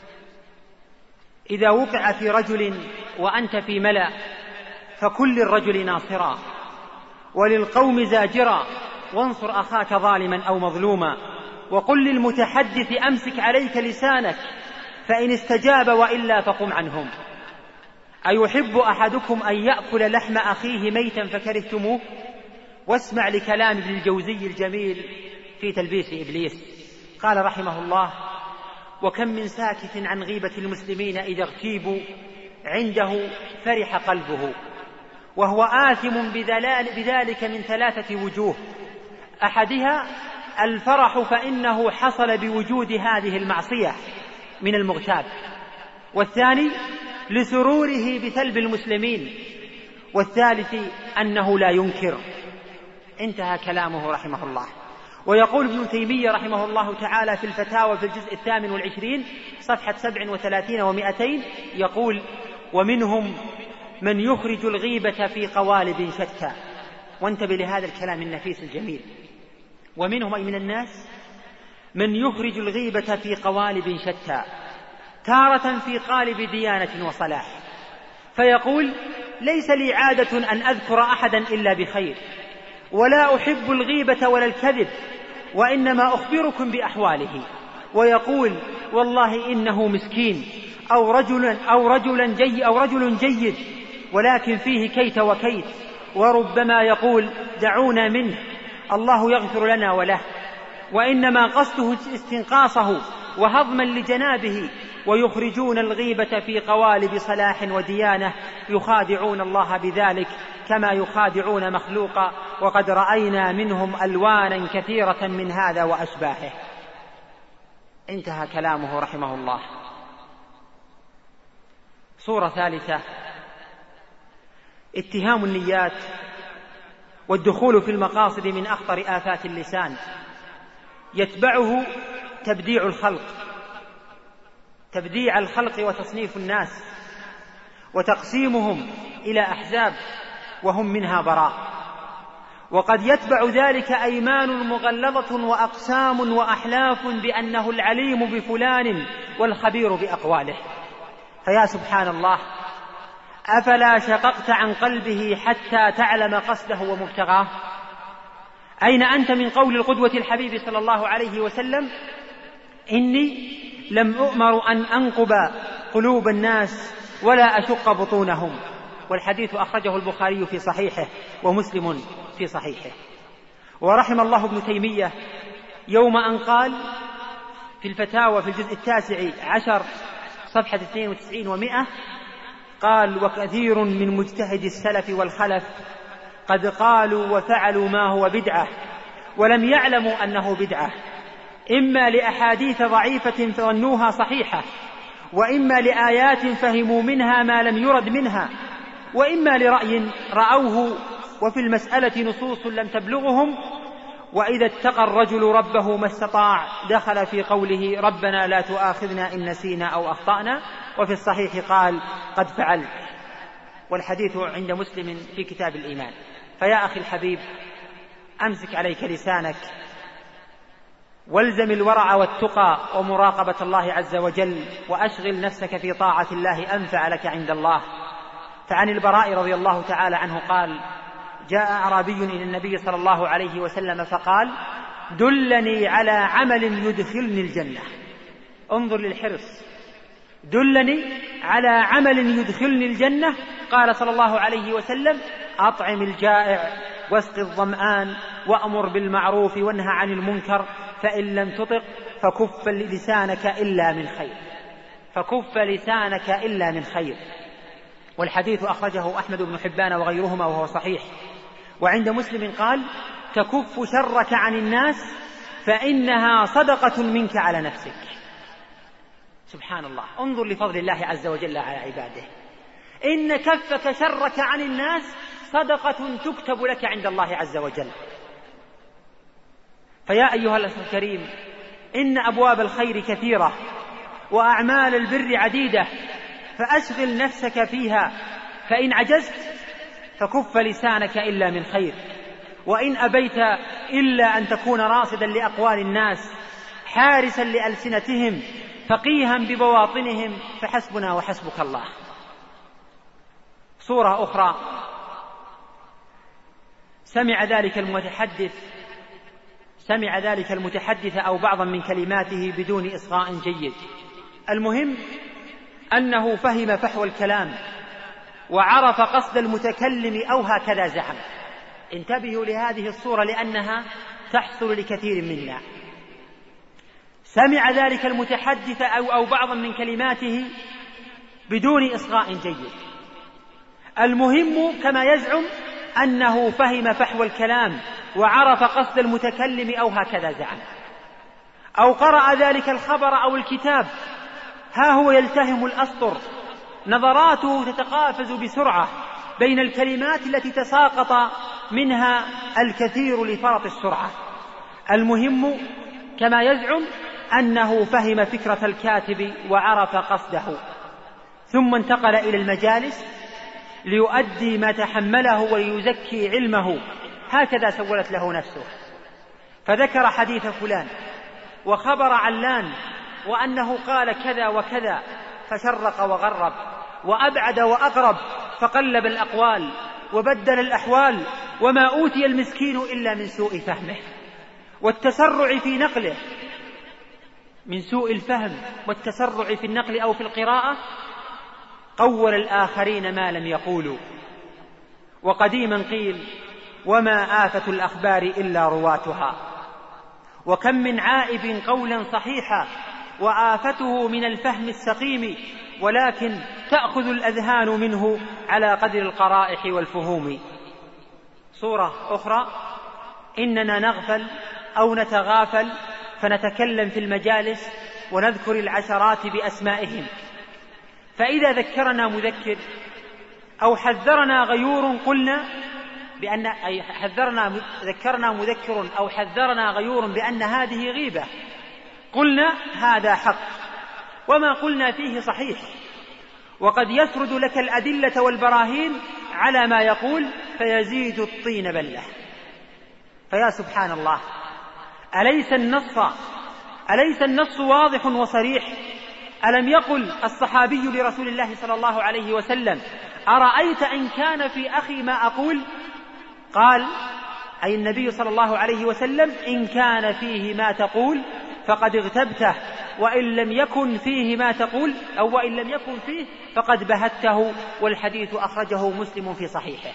إذا وقع في رجل وأنت في ملأ فكن للرجل ناصرا وللقوم زاجرا، وانصر أخاك ظالما أو مظلوما، وقل للمتحدث أمسك عليك لسانك فإن استجاب وإلا فقم عنهم. أيحب أحدكم أن يأكل لحم أخيه ميتا فكرهتموه؟ واسمع لكلام ابن الجوزي الجميل في تلبيس إبليس. قال رحمه الله: وكم من ساكت عن غيبة المسلمين إذا اغتيبوا عنده فرح قلبه، وهو آثم بذلك من ثلاثة وجوه: أحدها الفرح فإنه حصل بوجود هذه المعصية من المغتاب، والثاني لسروره بثلب المسلمين، والثالث أنه لا ينكر. انتهى كلامه رحمه الله. ويقول ابن تيمية رحمه الله تعالى في الفتاوى في الجزء الثامن والعشرين صفحة سبع وثلاثين ومائتين يقول: ومنهم من يخرج الغيبة في قوالب شتى. وانتبه لهذا الكلام النفيس الجميل: ومنهم أي من الناس من يخرج الغيبة في قوالب شتى، تارة في قالب ديانة وصلاح، فيقول: ليس لي عادة أن أذكر أحدا إلا بخير، ولا أحب الغيبة ولا الكذب، وإنما أخبركم بأحواله. ويقول: والله إنه مسكين، أو رجل أو رجل جيد أو رجل جيد ولكن فيه كيت وكيت، وربما يقول دعونا منه الله يغفر لنا وله، وإنما قصده استنقاصه وهضما لجنابه، ويخرجون الغيبة في قوالب صلاح وديانة، يخادعون الله بذلك كما يخادعون مخلوقا، وقد رأينا منهم ألوانا كثيرة من هذا وأشباهه. انتهى كلامه رحمه الله. صورة ثالثة: اتهام النيات والدخول في المقاصد من أخطر آفات اللسان، يتبعه تبديع الخلق تبديع الخلق وتصنيف الناس وتقسيمهم إلى أحزاب وهم منها براء، وقد يتبع ذلك أيمان مغلظة وأقسام وأحلاف بأنه العليم بفلان والخبير بأقواله. فيا سبحان الله، أفلا شققت عن قلبه حتى تعلم قصده ومبتغاه؟ أين أنت من قول القدوة الحبيب صلى الله عليه وسلم: إني لم أؤمر أن أنقب قلوب الناس ولا أشق بطونهم؟ والحديث أخرجه البخاري في صحيحه ومسلم في صحيحه. ورحم الله ابن تيمية يوم أن قال في الفتاوى في الجزء التاسع عشر صفحة اثنين وتسعين ومئة، قال: وكثير من مجتهد السلف والخلف قد قالوا وفعلوا ما هو بدعة ولم يعلموا أنه بدعة، إما لأحاديث ضعيفة فظنوها صحيحة، وإما لآيات فهموا منها ما لم يرد منها، وإما لرأي رأوه وفي المسألة نصوص لم تبلغهم، وإذا اتقى الرجل ربه ما استطاع دخل في قوله ربنا لا تؤاخذنا إن نسينا أو أخطأنا، وفي الصحيح قال قد فعلت. والحديث عند مسلم في كتاب الإيمان. فيا أخي الحبيب، أمسك عليك لسانك والزم الورع والتقى ومراقبة الله عز وجل، وأشغل نفسك في طاعة الله أنفع لك عند الله. فعن البراء رضي الله تعالى عنه قال: جاء أعرابي إلى النبي صلى الله عليه وسلم فقال: دلني على عمل يدخلني الجنة. انظر للحرص، دلني على عمل يدخلني الجنة. قال صلى الله عليه وسلم: أطعم الجائع واسق الظمآن وأمر بالمعروف وانهى عن المنكر، فإن لم تطق فكف لسانك إلا من خير فكف لسانك إلا من خير. والحديث أخرجه أحمد بن حبان وغيرهما وهو صحيح. وعند مسلم قال: تكف شرك عن الناس فإنها صدقة منك على نفسك. سبحان الله، انظر لفضل الله عز وجل على عباده، إن كفك شرك عن الناس صدقة تكتب لك عند الله عز وجل. فيا أيها الأخ الكريم، إن أبواب الخير كثيرة وأعمال البر عديدة، فأشغل نفسك فيها، فإن عجزت فكف لسانك إلا من خير، وإن أبيت إلا أن تكون راصدا لأقوال الناس حارسا لألسنتهم فقيها ببواطنهم، فحسبنا وحسبك الله. صورة أخرى: سمع ذلك المتحدث سمع ذلك المتحدث أو بعضا من كلماته بدون إصغاء جيد. المهم أنه فهم فحوى الكلام وعرف قصد المتكلم أو هكذا زعم. انتبهوا لهذه الصورة لأنها تحصل لكثير منا. سمع ذلك المتحدث أو, أو بعضا من كلماته بدون إصغاء جيد. المهم كما يزعم أنه فهم فحوى الكلام وعرف قصد المتكلم أو هكذا زعم، أو قرأ ذلك الخبر أو الكتاب ها هو يلتهم الأسطر، نظراته تتقافز بسرعة بين الكلمات التي تساقط منها الكثير لفرط السرعة. المهم كما يزعم أنه فهم فكرة الكاتب وعرف قصده، ثم انتقل إلى المجالس ليؤدي ما تحمله وليزكي علمه، هكذا سولت له نفسه، فذكر حديث فلان وخبر علان وأنه قال كذا وكذا، فشرق وغرب وأبعد وأقرب، فقلب الأقوال وبدل الأحوال، وما أوتي المسكين إلا من سوء فهمه والتسرع في نقله من سوء الفهم والتسرع في النقل أو في القراءة قول الآخرين ما لم يقولوا. وقديما قيل وما آفة الأخبار إلا رواتها، وكم من عائب قولا صحيحا وآفته من الفهم السقيم، ولكن تأخذ الأذهان منه على قدر القرائح والفهوم. صورة أخرى: إننا نغفل أو نتغافل فنتكلم في المجالس ونذكر العشرات بأسمائهم، فإذا ذكرنا مذكر أو حذرنا غيور قلنا بأن أي حذرنا ذكرنا مذكر أو حذرنا غيور بأن هذه غيبة، قلنا هذا حق وما قلنا فيه صحيح، وقد يسرد لك الأدلة والبراهين على ما يقول فيزيد الطين بلة. فيا سبحان الله، أليس النص أليس النص واضح وصريح؟ ألم يقل الصحابي لرسول الله صلى الله عليه وسلم أرأيت إن كان في أخي ما أقول؟ قال أي النبي صلى الله عليه وسلم إن كان فيه ما تقول فقد اغتبته، وإن لم يكن فيه ما تقول أو وإن لم يكن فيه فقد بهته، والحديث أخرجه مسلم في صحيحه.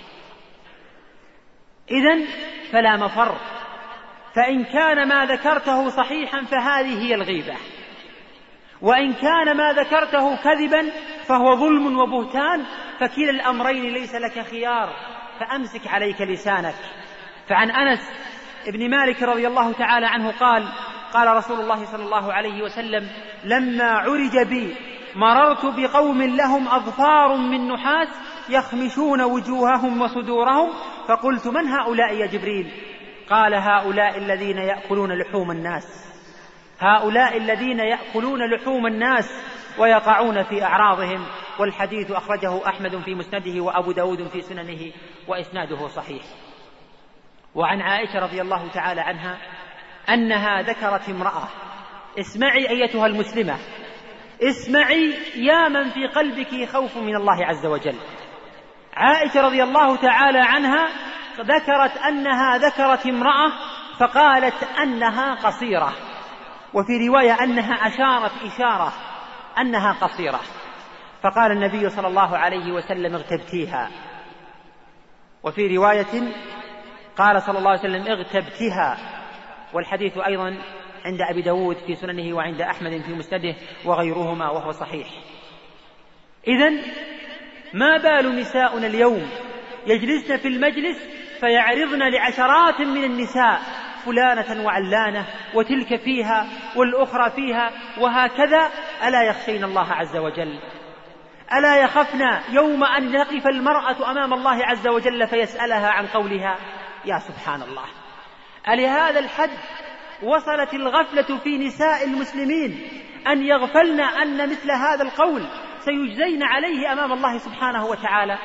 إذن فلا مفر، فإن كان ما ذكرته صحيحا فهذه هي الغيبة، وإن كان ما ذكرته كذبا فهو ظلم وبهتان، فكلا الأمرين ليس لك خيار، فأمسك عليك لسانك. فعن أنس ابن مالك رضي الله تعالى عنه قال قال رسول الله صلى الله عليه وسلم لما عرج بي مررت بقوم لهم أظفار من نحاس يخمشون وجوههم وصدورهم، فقلت من هؤلاء يا جبريل؟ قال هؤلاء الذين يأكلون لحوم الناس هؤلاء الذين يأكلون لحوم الناس ويقعون في أعراضهم. والحديث أخرجه أحمد في مسنده وأبو داود في سننه وإسناده صحيح. وعن عائشة رضي الله تعالى عنها أنها ذكرت امرأة: اسمعي أيتها المسلمة، اسمعي يا من في قلبك خوف من الله عز وجل. عائشة رضي الله تعالى عنها ذكرت أنها ذكرت امرأة فقالت أنها قصيرة، وفي رواية أنها أشارت إشارة أنها قصيرة، فقال النبي صلى الله عليه وسلم اغتبتيها. وفي رواية قال صلى الله عليه وسلم اغتبتها، والحديث أيضا عند أبي داود في سننه وعند أحمد في مسنده وغيرهما وهو صحيح. إذن ما بال نساؤنا اليوم يجلسن في المجلس فيعرضن لعشرات من النساء فلانة وعلانة وتلك فيها والأخرى فيها وهكذا، ألا يخشين الله عز وجل؟ ألا يخفنا يوم أن تقف المرأة أمام الله عز وجل فيسألها عن قولها؟ يا سبحان الله، ألهذا الحد وصلت الغفلة في نساء المسلمين أن يغفلن أن مثل هذا القول سيجزين عليه أمام الله سبحانه وتعالى؟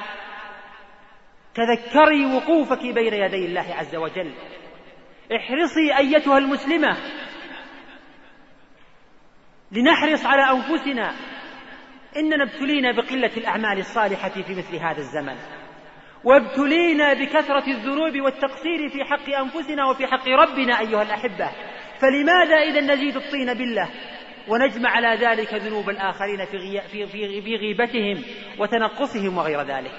تذكري وقوفك بين يدي الله عز وجل، احرصي أيتها المسلمة، لنحرص على أنفسنا، إننا ابتلينا بقلة الأعمال الصالحة في مثل هذا الزمن، وابتلينا بكثرة الذنوب والتقصير في حق أنفسنا وفي حق ربنا أيها الأحبة، فلماذا إذا نزيد الطين بالله ونجمع على ذلك ذنوب الآخرين في, غي... في... في... في غيبتهم وتنقصهم وغير ذلك؟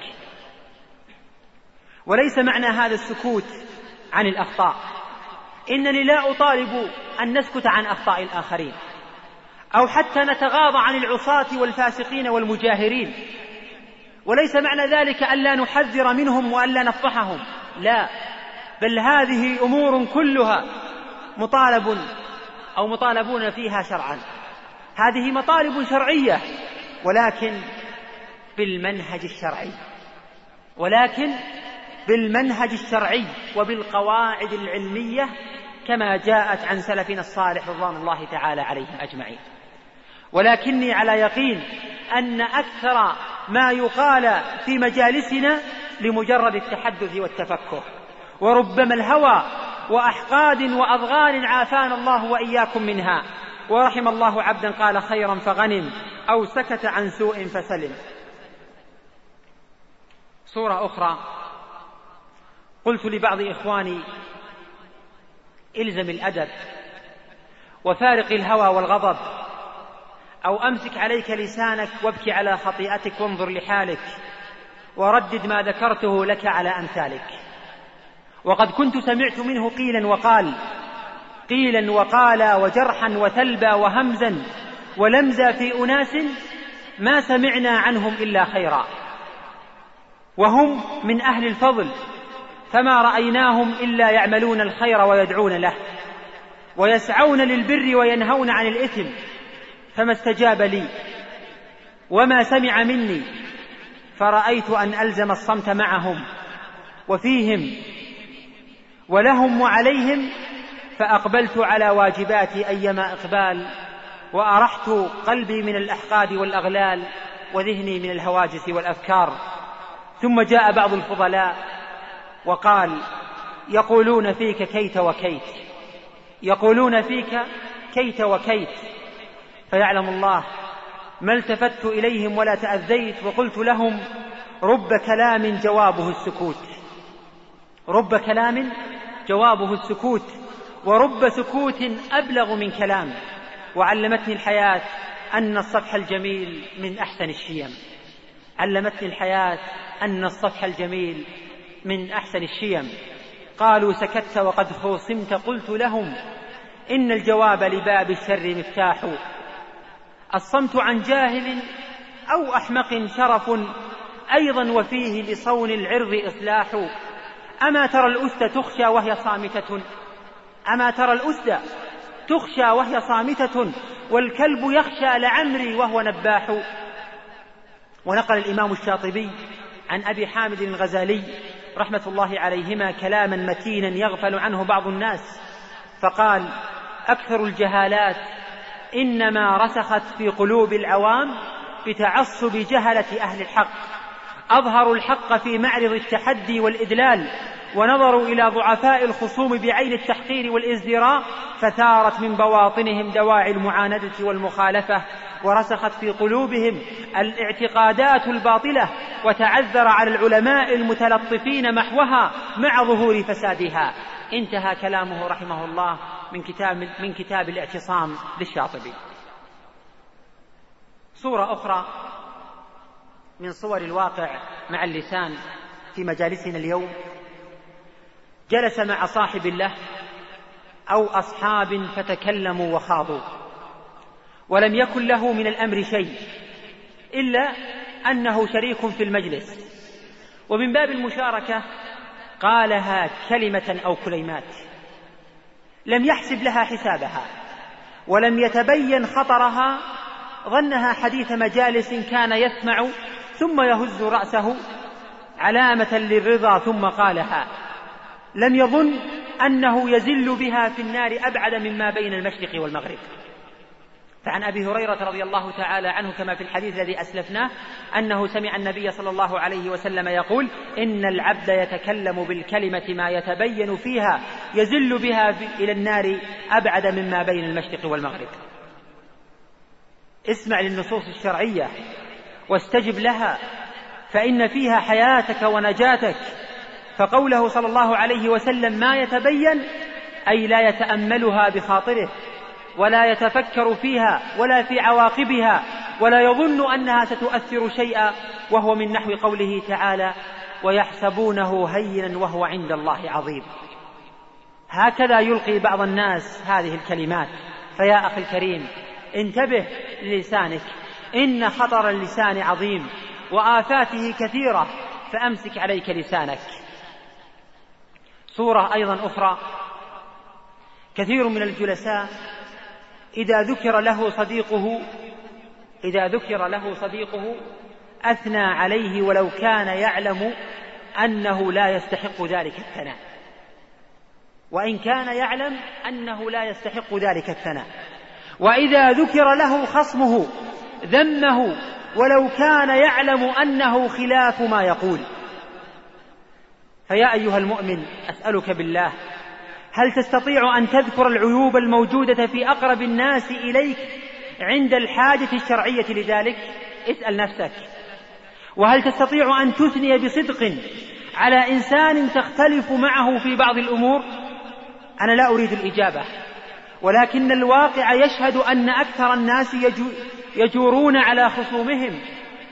وليس معنى هذا السكوت عن الأخطاء، إنني لا أطالب أن نسكت عن أخطاء الآخرين أو حتى نتغاضى عن العصاة والفاسقين والمجاهرين، وليس معنى ذلك أن لا نحذر منهم وأن لا نفضحهم، لا، بل هذه أمور كلها مطالب أو مطالبون فيها شرعا، هذه مطالب شرعية، ولكن بالمنهج الشرعي ولكن بالمنهج الشرعي وبالقواعد العلمية كما جاءت عن سلفنا الصالح رضوان الله تعالى عليهم أجمعين. ولكني على يقين أن أكثر ما يقال في مجالسنا لمجرد التحدث والتفكه، وربما الهوى وأحقاد وأضغان عافانا الله وإياكم منها، ورحم الله عبدا قال خيرا فغنم أو سكت عن سوء فسلم. صورة أخرى: قلت لبعض إخواني الزم الأدب وفارق الهوى والغضب، أو أمسك عليك لسانك وابكي على خطيئتك وانظر لحالك وردد ما ذكرته لك على أمثالك. وقد كنت سمعت منه قيلا وقال، قيلا وقالا وجرحا وثلبا وهمزا ولمزا في أناس ما سمعنا عنهم إلا خيرا، وهم من أهل الفضل فما رأيناهم إلا يعملون الخير ويدعون له ويسعون للبر وينهون عن الإثم، فما استجاب لي وما سمع مني، فرأيت أن ألزم الصمت معهم وفيهم ولهم وعليهم، فأقبلت على واجباتي أيما إقبال، وأرحت قلبي من الأحقاد والأغلال وذهني من الهواجس والأفكار. ثم جاء بعض الفضلاء وقال: يقولون فيك كيت وكيت، يقولون فيك كيت وكيت، فيعلم الله ما التفت إليهم ولا تأذيت، وقلت لهم: رب كلام جوابه السكوت، رب كلام جوابه السكوت، ورب سكوت أبلغ من كلام. وعلمتني الحياة أن الصفح الجميل من أحسن الشيم، علمتني الحياة أن الصفح الجميل من أحسن الشيم. قالوا: سكت وقد خوصمت، قلت لهم: إن الجواب لباب الشر مفتاح، الصمت عن جاهل أو أحمق شرف أيضا، وفيه لصون العرض إصلاح. أما ترى الأسد تخشى وهي صامتة، أما ترى الأسد تخشى وهي صامتة، والكلب يخشى لعمري وهو نباح. ونقل الإمام الشاطبي عن أبي حامد الغزالي رحمة الله عليهما كلاما متينا يغفل عنه بعض الناس، فقال: أكثر الجهالات إنما رسخت في قلوب العوام بتعصب جهلة أهل الحق، أظهروا الحق في معرض التحدي والإدلال، ونظروا إلى ضعفاء الخصوم بعين التحقير والازدراء، فثارت من بواطنهم دواعي المعاندة والمخالفة، ورسخت في قلوبهم الاعتقادات الباطلة، وتعذر على العلماء المتلطفين محوها مع ظهور فسادها. انتهى كلامه رحمه الله من كتاب, من كتاب الاعتصام للشاطبي. صورة أخرى من صور الواقع مع اللسان في مجالسنا اليوم: جلس مع صاحب له أو أصحاب فتكلموا وخاضوا، ولم يكن له من الأمر شيء إلا أنه شريك في المجلس، ومن باب المشاركة قالها كلمة أو كلمات، لم يحسب لها حسابها ولم يتبين خطرها، ظنها حديث مجالس كان يسمع ثم يهز رأسه علامة للرضا ثم قالها، لم يظن أنه يزل بها في النار أبعد مما بين المشرق والمغرب. فعن أبي هريرة رضي الله تعالى عنه كما في الحديث الذي أسلفناه أنه سمع النبي صلى الله عليه وسلم يقول: إن العبد يتكلم بالكلمة ما يتبين فيها يزل بها إلى النار أبعد مما بين المشرق والمغرب. اسمع للنصوص الشرعية واستجب لها، فإن فيها حياتك ونجاتك. فقوله صلى الله عليه وسلم ما يتبين أي لا يتأملها بخاطره ولا يتفكر فيها ولا في عواقبها ولا يظن أنها ستؤثر شيئا، وهو من نحو قوله تعالى: ويحسبونه هينا وهو عند الله عظيم. هكذا يلقي بعض الناس هذه الكلمات. فيا أخي الكريم، انتبه للسانك، إن خطر اللسان عظيم وآفاته كثيرة، فأمسك عليك لسانك. صورة أيضا أخرى: كثير من الجلساء إذا ذكر له صديقه إذا ذكر له صديقه أثنى عليه ولو كان يعلم أنه لا يستحق ذلك الثناء، وإن كان يعلم أنه لا يستحق ذلك الثناء. وإذا ذكر له خصمه ذمه ولو كان يعلم أنه خلاف ما يقول. فيا أيها المؤمن، أسألك بالله، هل تستطيع أن تذكر العيوب الموجودة في أقرب الناس إليك عند الحاجة الشرعية لذلك؟ اسأل نفسك. وهل تستطيع أن تثني بصدق على إنسان تختلف معه في بعض الأمور؟ أنا لا أريد الإجابة، ولكن الواقع يشهد أن أكثر الناس يجورون على خصومهم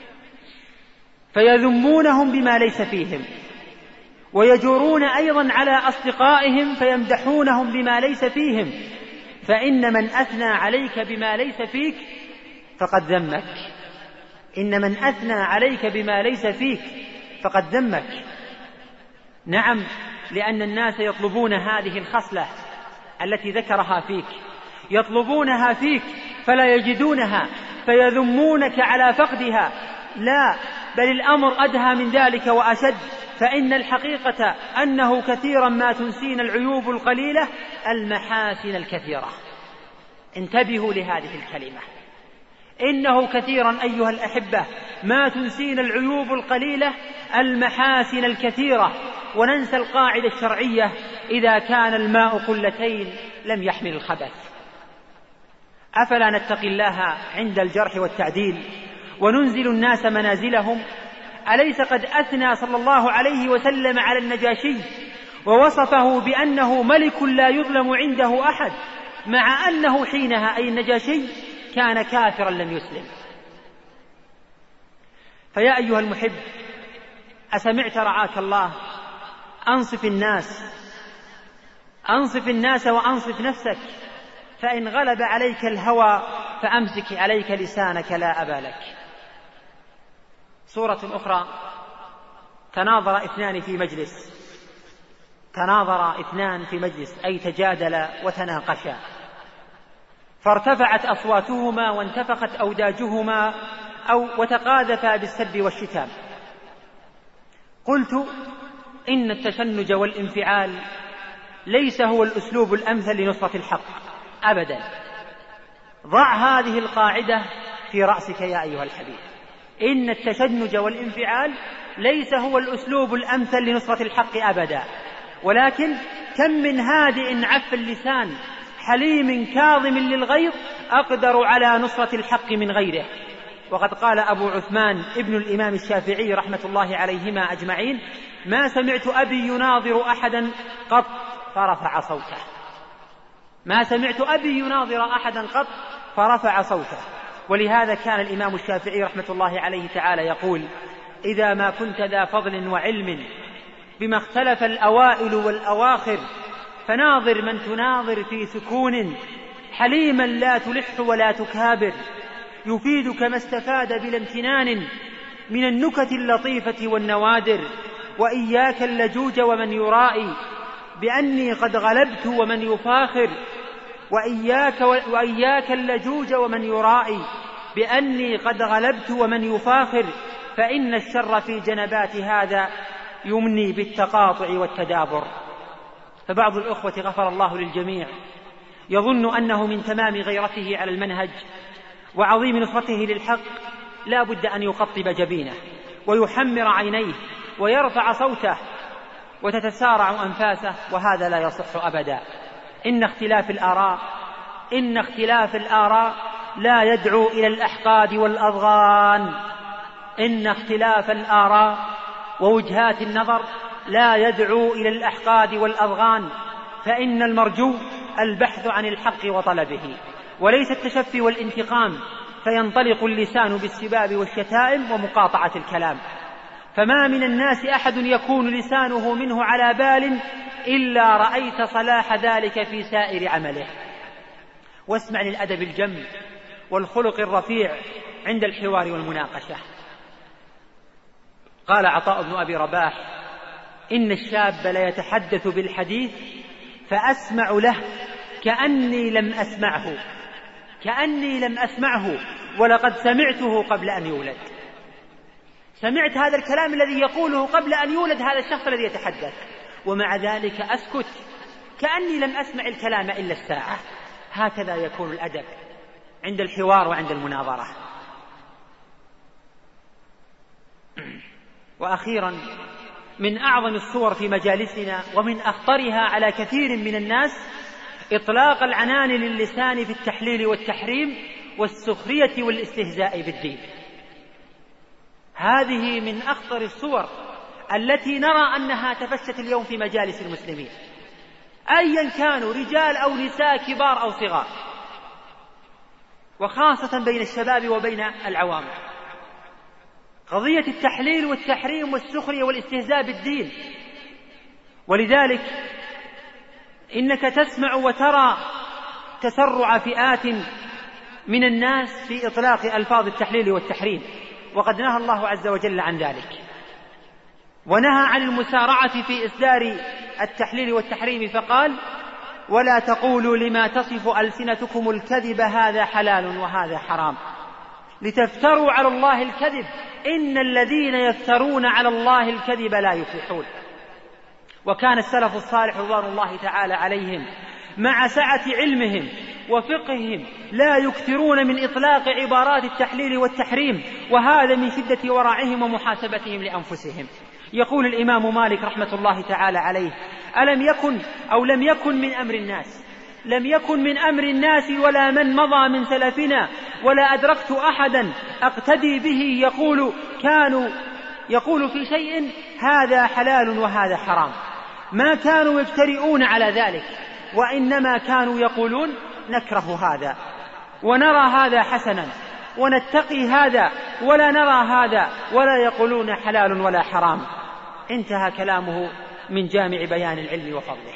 فيذمونهم بما ليس فيهم، ويجورون أيضا على أصدقائهم فيمدحونهم بما ليس فيهم، فإن من أثنى عليك بما ليس فيك فقد ذمك، إن من أثنى عليك بما ليس فيك فقد ذمك. نعم، لأن الناس يطلبون هذه الخصلة التي ذكرها فيك، يطلبونها فيك فلا يجدونها فيذمونك على فقدها. لا، بل الأمر أدهى من ذلك وأشد، فإن الحقيقة أنه كثيرا ما تنسين العيوب القليلة المحاسن الكثيرة. انتبهوا لهذه الكلمة، إنه كثيرا أيها الأحبة ما تنسين العيوب القليلة المحاسن الكثيرة، وننسى القاعدة الشرعية: إذا كان الماء قلتين لم يحمل الخبث. أفلا نتقي الله عند الجرح والتعديل وننزل الناس منازلهم؟ أليس قد أثنى صلى الله عليه وسلم على النجاشي ووصفه بأنه ملك لا يظلم عنده أحد، مع أنه حينها أي النجاشي كان كافرا لم يسلم؟ فيا أيها المحب، أسمعت رعاك الله؟ أنصف الناس، أنصف الناس وأنصف نفسك، فإن غلب عليك الهوى فأمسك عليك لسانك لا أبا لك. سورة أخرى: تناظر اثنان في مجلس، تناظر اثنان في مجلس أي تجادلا وتناقشا، فارتفعت أصواتهما وانتفخت أوداجهما أو وتقاذفا بالسب والشتام. قلت: إن التشنج والانفعال ليس هو الأسلوب الأمثل لنصرة الحق أبدا. ضع هذه القاعدة في رأسك يا أيها الحبيب، إن التشنج والانفعال ليس هو الأسلوب الأمثل لنصرة الحق أبدا، ولكن كم من هادئ عف اللسان حليم كاظم للغيظ أقدر على نصرة الحق من غيره. وقد قال أبو عثمان ابن الإمام الشافعي رحمة الله عليهما أجمعين: ما سمعت أبي يناظر أحدا قط فرفع صوته، ما سمعت أبي يناظر أحدا قط فرفع صوته. ولهذا كان الإمام الشافعي رحمة الله عليه تعالى يقول: إذا ما كنت ذا فضل وعلم بما اختلف الأوائل والأواخر فناظر من تناظر في سكون، حليما لا تلح ولا تكابر، يفيدك ما استفاد بلا امتنان من النكت اللطيفة والنوادر، وإياك اللجوج ومن يرائي بأني قد غلبت ومن يفاخر، وإياك, وإياك اللجوج ومن يرائي بأني قد غلبت ومن يفاخر، فإن الشر في جنبات هذا يمني بالتقاطع والتدابر. فبعض الأخوة غفر الله للجميع يظن أنه من تمام غيرته على المنهج وعظيم نصرته للحق لا بد أن يقطب جبينه ويحمر عينيه ويرفع صوته وتتسارع أنفاسه، وهذا لا يصح أبدا. إن اختلاف الآراء إن اختلاف الآراء لا يدعو إلى الأحقاد والأضغان. إن اختلاف الآراء ووجهات النظر لا يدعو إلى الأحقاد والأضغان، فإن المرجو البحث عن الحق وطلبه، وليس التشفي والانتقام فينطلق اللسان بالسباب والشتائم ومقاطعة الكلام. فما من الناس أحد يكون لسانه منه على بال إلا رأيت صلاح ذلك في سائر عمله. واسمع للأدب الجم والخلق الرفيع عند الحوار والمناقشة. قال عطاء بن أبي رباح: إن الشاب لا يتحدث بالحديث فأسمع له كأني لم أسمعه كأني لم أسمعه ولقد سمعته قبل أن يولد. سمعت هذا الكلام الذي يقوله قبل أن يولد هذا الشخص الذي يتحدث، ومع ذلك أسكت كأني لم أسمع الكلام إلا الساعة. هكذا يكون الأدب عند الحوار وعند المناظرة. وأخيرا، من أعظم الصور في مجالسنا ومن أخطرها على كثير من الناس إطلاق العنان للسان في التحليل والتحريم والسخرية والاستهزاء بالدين. هذه من أخطر الصور التي نرى أنها تفشت اليوم في مجالس المسلمين. أيا كانوا رجال أو نساء كبار أو صغار، وخاصة بين الشباب وبين العوام. قضية التحليل والتحريم والسخرية والاستهزاء بالدين. ولذلك إنك تسمع وترى تسرع فئات من الناس في إطلاق ألفاظ التحليل والتحريم، وقد نهى الله عز وجل عن ذلك، ونهى عن المسارعة في إصدار التحليل والتحريم فقال: ولا تقولوا لما تصف ألسنتكم الكذب هذا حلال وهذا حرام لتفتروا على الله الكذب إن الذين يفترون على الله الكذب لا يفلحون. وكان السلف الصالح رضوان الله تعالى عليهم مع سعة علمهم وفقههم لا يكثرون من إطلاق عبارات التحليل والتحريم، وهذا من شدة ورعهم ومحاسبتهم لأنفسهم. يقول الإمام مالك رحمة الله تعالى عليه: ألم يكن أو لم يكن من أمر الناس لم يكن من أمر الناس ولا من مضى من سلفنا ولا أدركت أحدا أقتدي به يقول كانوا يقول في شيء هذا حلال وهذا حرام، ما كانوا يجترئون على ذلك، وإنما كانوا يقولون نكره هذا ونرى هذا حسنا ونتقي هذا ولا نرى هذا، ولا يقولون حلال ولا حرام. انتهى كلامه من جامع بيان العلم وفضله.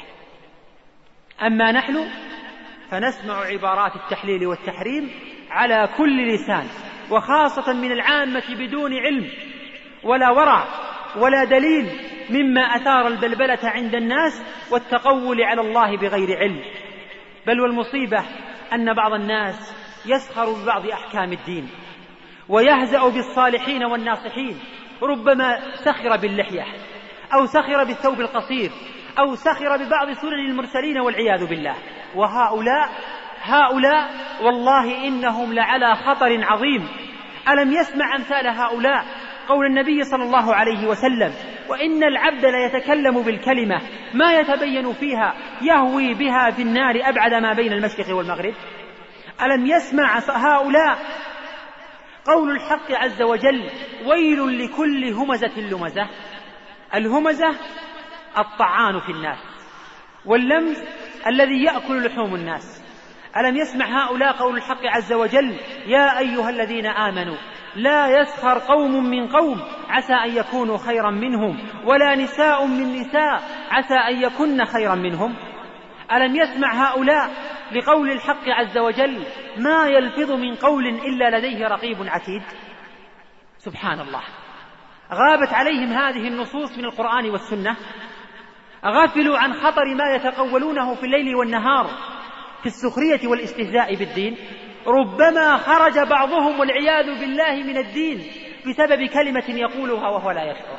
أما نحن فنسمع عبارات التحليل والتحريم على كل لسان، وخاصة من العامة بدون علم ولا ورع ولا دليل، مما أثار البلبلة عند الناس والتقول على الله بغير علم. بل والمصيبة أن بعض الناس يسخر ببعض أحكام الدين ويهزأ بالصالحين والناصحين، ربما سخر باللحية أو سخر بالثوب القصير أو سخر ببعض سنن المرسلين والعياذ بالله. وهؤلاء هؤلاء والله إنهم لعلى خطر عظيم. ألم يسمع أمثال هؤلاء قول النبي صلى الله عليه وسلم: وإن العبد ليتكلم بالكلمة ما يتبين فيها يهوي بها في النار أبعد ما بين المشرق والمغرب. ألم يسمع هؤلاء قول الحق عز وجل: ويل لكل همزة لمزة. الهمزة الطعان في الناس، واللمز الذي يأكل لحوم الناس. ألم يسمع هؤلاء قول الحق عز وجل: يا أيها الذين آمنوا لا يسخر قوم من قوم عسى أن يكونوا خيرا منهم ولا نساء من نساء عسى أن يكن خيرا منهم. ألم يسمع هؤلاء لقول الحق عز وجل: ما يلفظ من قول إلا لديه رقيب عتيد. سبحان الله، غابت عليهم هذه النصوص من القرآن والسنة، غافلوا عن خطر ما يتقولونه في الليل والنهار في السخرية والاستهزاء بالدين. ربما خرج بعضهم والعياذ بالله من الدين بسبب كلمة يقولها وهو لا يشعر.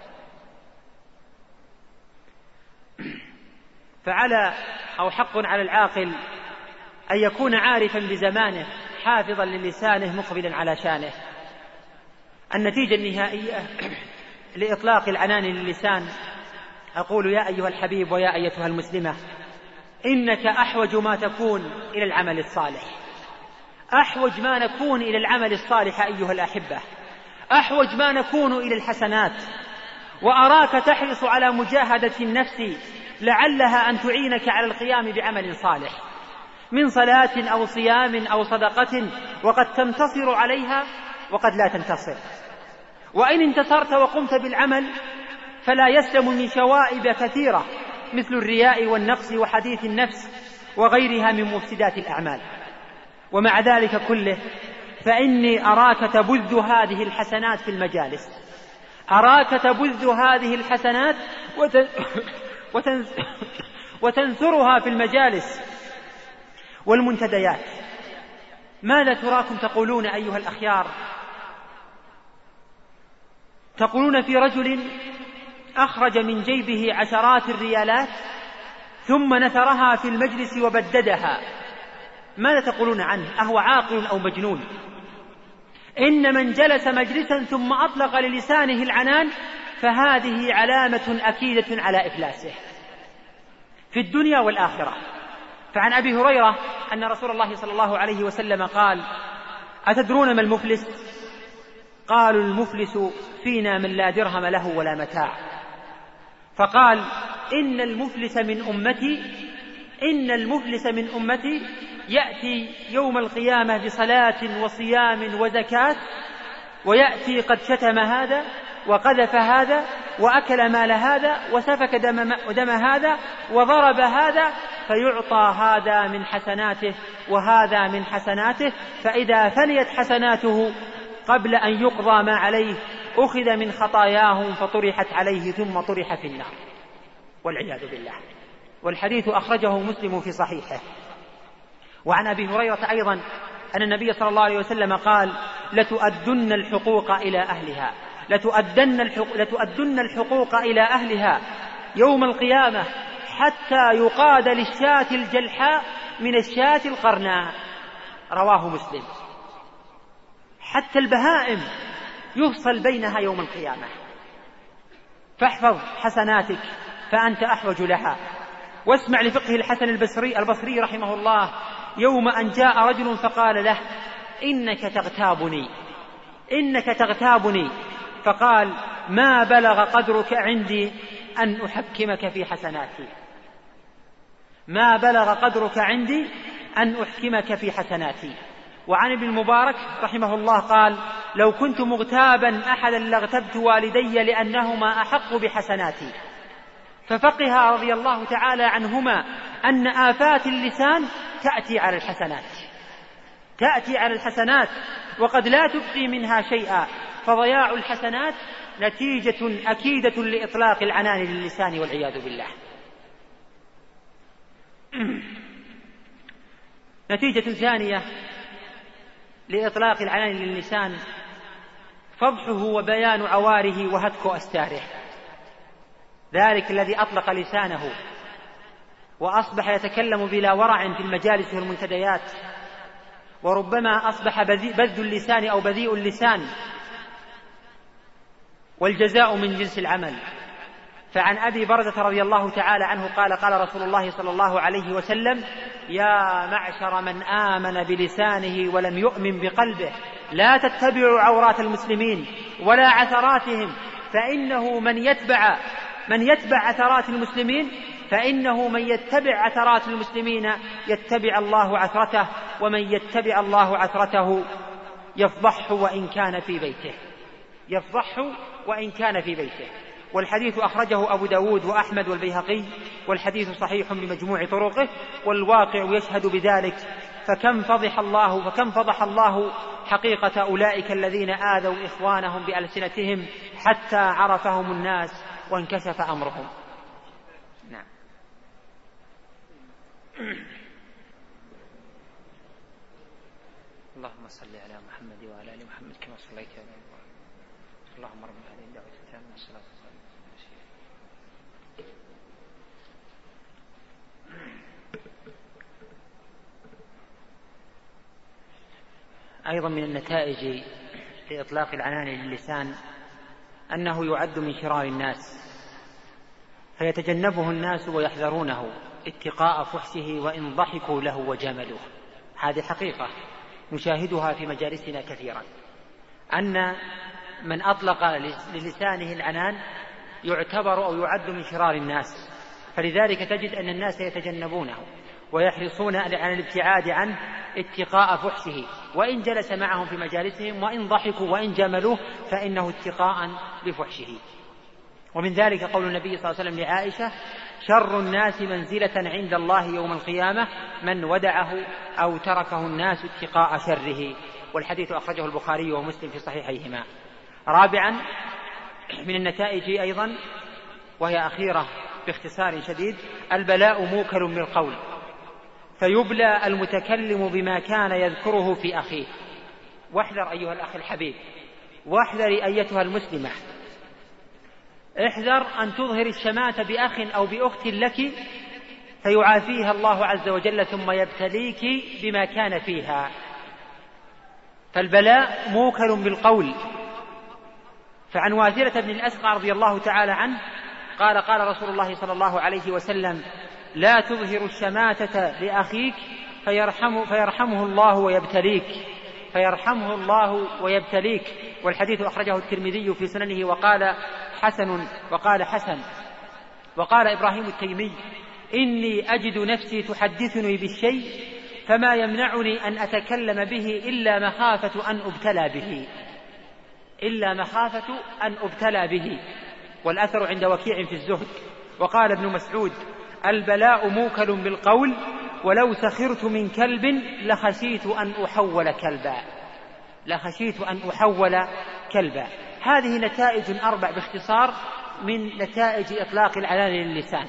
فعلى أو حق على العاقل أن يكون عارفا بزمانه حافظا للسانه مقبلا على شانه. النتيجة النهائية لإطلاق العنان للسان: أقول يا أيها الحبيب ويا أيتها المسلمة، إنك أحوج ما تكون إلى العمل الصالح، أحوج ما نكون إلى العمل الصالح أيها الأحبة، أحوج ما نكون إلى الحسنات. وأراك تحرص على مجاهدة النفس لعلها أن تعينك على القيام بعمل صالح من صلاة أو صيام أو صدقة، وقد تنتصر عليها وقد لا تنتصر. وإن انتصرت وقمت بالعمل فلا يسلم من شوائب كثيرة مثل الرياء والنقص وحديث النفس وغيرها من مفسدات الأعمال. ومع ذلك كله فإني أراك تبذ هذه الحسنات في المجالس، أراك تبذ هذه الحسنات وتن... وتن... وتنثرها في المجالس والمنتديات. ماذا تراكم تقولون أيها الأخيار؟ تقولون في رجل أخرج من جيبه عشرات الريالات ثم نثرها في المجلس وبددها. ماذا تقولون عنه؟ أهو عاقل أو مجنون؟ إن من جلس مجلسا ثم أطلق للسانه العنان فهذه علامة أكيدة على إفلاسه في الدنيا والآخرة. فعن أبي هريرة أن رسول الله صلى الله عليه وسلم قال: أتدرون ما المفلس؟ قالوا: المفلس فينا من لا درهم له ولا متاع. فقال: إن المفلس من أمتي إن المفلس من أمتي يأتي يوم القيامة بصلاة وصيام وزكاة، ويأتي قد شتم هذا وقذف هذا وأكل مال هذا وسفك دم, دم هذا وضرب هذا، فيعطى هذا من حسناته وهذا من حسناته، فإذا فنيت حسناته قبل أن يقضى ما عليه أخذ من خطاياهم فطرحت عليه ثم طرح في النار والعياذ بالله. والحديث أخرجه مسلم في صحيحه. وعن أبي هريرة أيضا أن النبي صلى الله عليه وسلم قال: لتؤدن الحقوق إلى أهلها لتؤدن الحقوق, لتؤدن الحقوق إلى أهلها يوم القيامة حتى يقاد للشاة الجلحاء من الشاة القرناء. رواه مسلم. حتى البهائم يفصل بينها يوم القيامة. فاحفظ حسناتك فأنت أحوج لها. واسمع لفقه الحسن البصري, البصري رحمه الله يوم أن جاء رجل فقال له: إنك تغتابني إنك تغتابني فقال: ما بلغ قدرك عندي أن أحكمك في حسناتي ما بلغ قدرك عندي أن أحكمك في حسناتي. وعن ابن المبارك رحمه الله قال: لو كنت مغتابا أحدا لاغتبت والدي لأنهما أحق بحسناتي. ففقه رضي الله تعالى عنهما أن آفات اللسان تأتي على الحسنات تأتي على الحسنات وقد لا تبقي منها شيئا، فضياع الحسنات نتيجة أكيدة لإطلاق العنان للسان والعياذ بالله. نتيجة ثانية لإطلاق العنان للسان فضحه وبيان عواره وهتك أستاره. ذلك الذي أطلق لسانه وأصبح يتكلم بلا ورع في المجالس والمنتديات، وربما أصبح بذ اللسان أو بذيء اللسان، والجزاء من جنس العمل. فعن أبي برزة رضي الله تعالى عنه قال: قال رسول الله صلى الله عليه وسلم: يا معشر من آمن بلسانه ولم يؤمن بقلبه لا تتبعوا عورات المسلمين ولا عثراتهم، فإنه من يتبع من يتبع عثرات المسلمين فإنه من يتبع عثرات المسلمين يتبع الله عثرته، ومن يتبع الله عثرته يفضحه وإن كان في بيته يفضحه وإن كان في بيته. والحديث أخرجه أبو داود وأحمد والبيهقي، والحديث صحيح بمجموع طرقه، والواقع يشهد بذلك. فكم فضح الله فكم فضح الله حقيقة أولئك الذين آذوا إخوانهم بألسنتهم حتى عرفهم الناس وانكشف أمرهم. نعم. اللهم صل على محمد وعلى آل محمد كما صليت على إبراهيم. اللهم رب هذه الدعوة التامة والصلاة والسلام. أيضا من النتائج لإطلاق العنان للسان أنه يعد من شرار الناس، فيتجنبه الناس ويحذرونه اتقاء فحشه وإن ضحكوا له وجاملوه. هذه حقيقة نشاهدها في مجالسنا كثيرا، أن من أطلق للسانه العنان يعتبر أو يعد من شرار الناس، فلذلك تجد أن الناس يتجنبونه ويحرصون على الابتعاد عنه اتقاء فحشه، وإن جلس معهم في مجالسهم وإن ضحكوا وإن جاملوه فإنه اتقاء لفحشه. ومن ذلك قول النبي صلى الله عليه وسلم لعائشة: شر الناس منزلة عند الله يوم القيامة من ودعه أو تركه الناس اتقاء شره. والحديث أخرجه البخاري ومسلم في صحيحيهما. رابعا من النتائج أيضا، وهي أخيرة باختصار شديد: البلاء موكل بالقول، فيبلى المتكلم بما كان يذكره في أخيه. واحذر أيها الأخ الحبيب، واحذري أيتها المسلمة، احذر أن تظهر الشماتة بأخ أو بأخت لك فيعافيها الله عز وجل ثم يبتليك بما كان فيها. فالبلاء موكل بالقول. فعن واثرة بن الأسقى رضي الله تعالى عنه قال: قال رسول الله صلى الله عليه وسلم: لا تظهر الشماتة لأخيك فيرحمه, فيرحمه الله ويبتليك فيرحمه الله ويبتليك. والحديث أخرجه الترمذي في سننه وقال حسن وقال حسن. وقال إبراهيم التيمي: إني أجد نفسي تحدثني بالشيء فما يمنعني أن أتكلم به إلا مخافة أن أبتلى به إلا مخافة أن أبتلى به والأثر عند وكيع في الزهد. وقال ابن مسعود: البلاء موكل بالقول، ولو سخرت من كلب لخشيت أن أحول كلبا لخشيت أن أحول كلبا هذه نتائج أربع باختصار من نتائج إطلاق العنان للسان.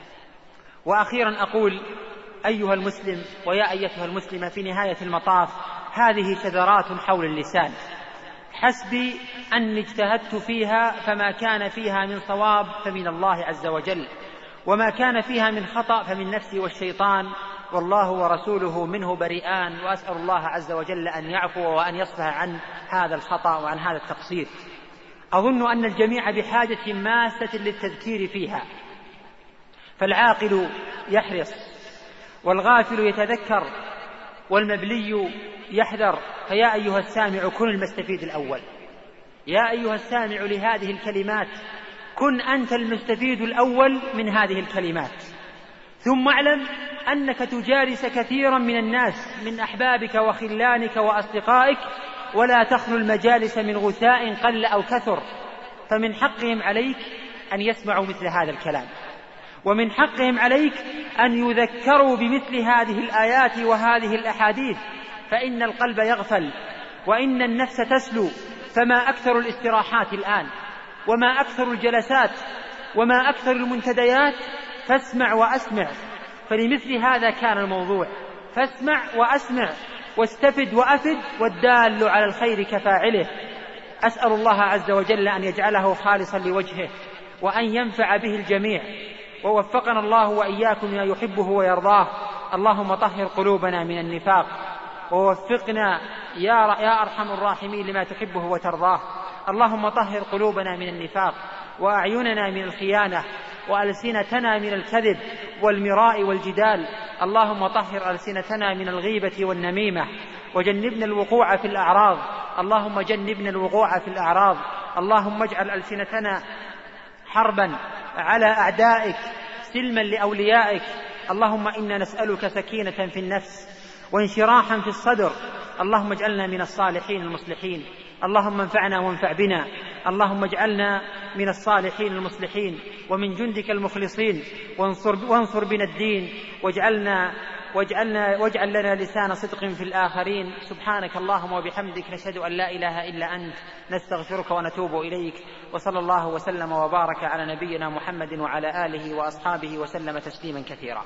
وأخيرا أقول: أيها المسلم ويا أيتها المسلمة، في نهاية المطاف هذه شذرات حول اللسان، حسبي أني اجتهدت فيها، فما كان فيها من صواب فمن الله عز وجل، وما كان فيها من خطأ فمن نفسي والشيطان، والله ورسوله منه بريئان، وأسأل الله عز وجل أن يعفو وأن يصفح عن هذا الخطأ وعن هذا التقصير. أظن أن الجميع بحاجة ماسة للتذكير فيها، فالعاقل يحرص والغافل يتذكر والمبلي يحذر. فيا أيها السامع كن المستفيد الأول، يا أيها السامع لهذه الكلمات كن أنت المستفيد الأول من هذه الكلمات. ثم اعلم أنك تجالس كثيرا من الناس من أحبابك وخلانك وأصدقائك، ولا تخلو المجالس من غثاء قل أو كثر، فمن حقهم عليك أن يسمعوا مثل هذا الكلام، ومن حقهم عليك أن يذكروا بمثل هذه الآيات وهذه الأحاديث، فإن القلب يغفل وإن النفس تسلو. فما أكثر الاستراحات الآن، وما أكثر الجلسات، وما أكثر المنتديات، فاسمع وأسمع، فلمثل هذا كان الموضوع، فاسمع وأسمع واستفد وأفد، والدال على الخير كفاعله. أسأل الله عز وجل أن يجعله خالصا لوجهه، وأن ينفع به الجميع، ووفقنا الله وإياكم لما يحبه ويرضاه. اللهم طهر قلوبنا من النفاق، ووفقنا يا أرحم الراحمين لما تحبه وترضاه. اللهم طهر قلوبنا من النفاق، وأعيننا من الخيانة، وألسنتنا من الكذب والمراء والجدال. اللهم طهر ألسنتنا من الغيبة والنميمة، وجنبنا الوقوع في الأعراض. اللهم جنبنا الوقوع في الأعراض. اللهم اجعل ألسنتنا حربا على أعدائك، سلما لأوليائك. اللهم إنا نسألك سكينة في النفس وانشراحا في الصدر. اللهم اجعلنا من الصالحين المصلحين. اللهم انفعنا وانفع بنا. اللهم اجعلنا من الصالحين المصلحين ومن جندك المخلصين، وانصر, وانصر بنا الدين، واجعلنا واجعلنا واجعل لنا لسان صدق في الآخرين. سبحانك اللهم وبحمدك، نشهد أن لا إله إلا أنت، نستغفرك ونتوب إليك. وصلى الله وسلم وبارك على نبينا محمد وعلى آله وأصحابه وسلم تسليما كثيرا.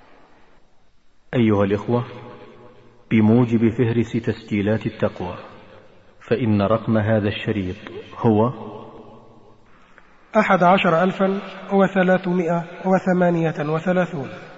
أيها الإخوة، بموجب فهرس تسجيلات التقوى، فإن رقم هذا الشريط هو أحد عشر ألفا وثلاثمائة وثمانية وثلاثون.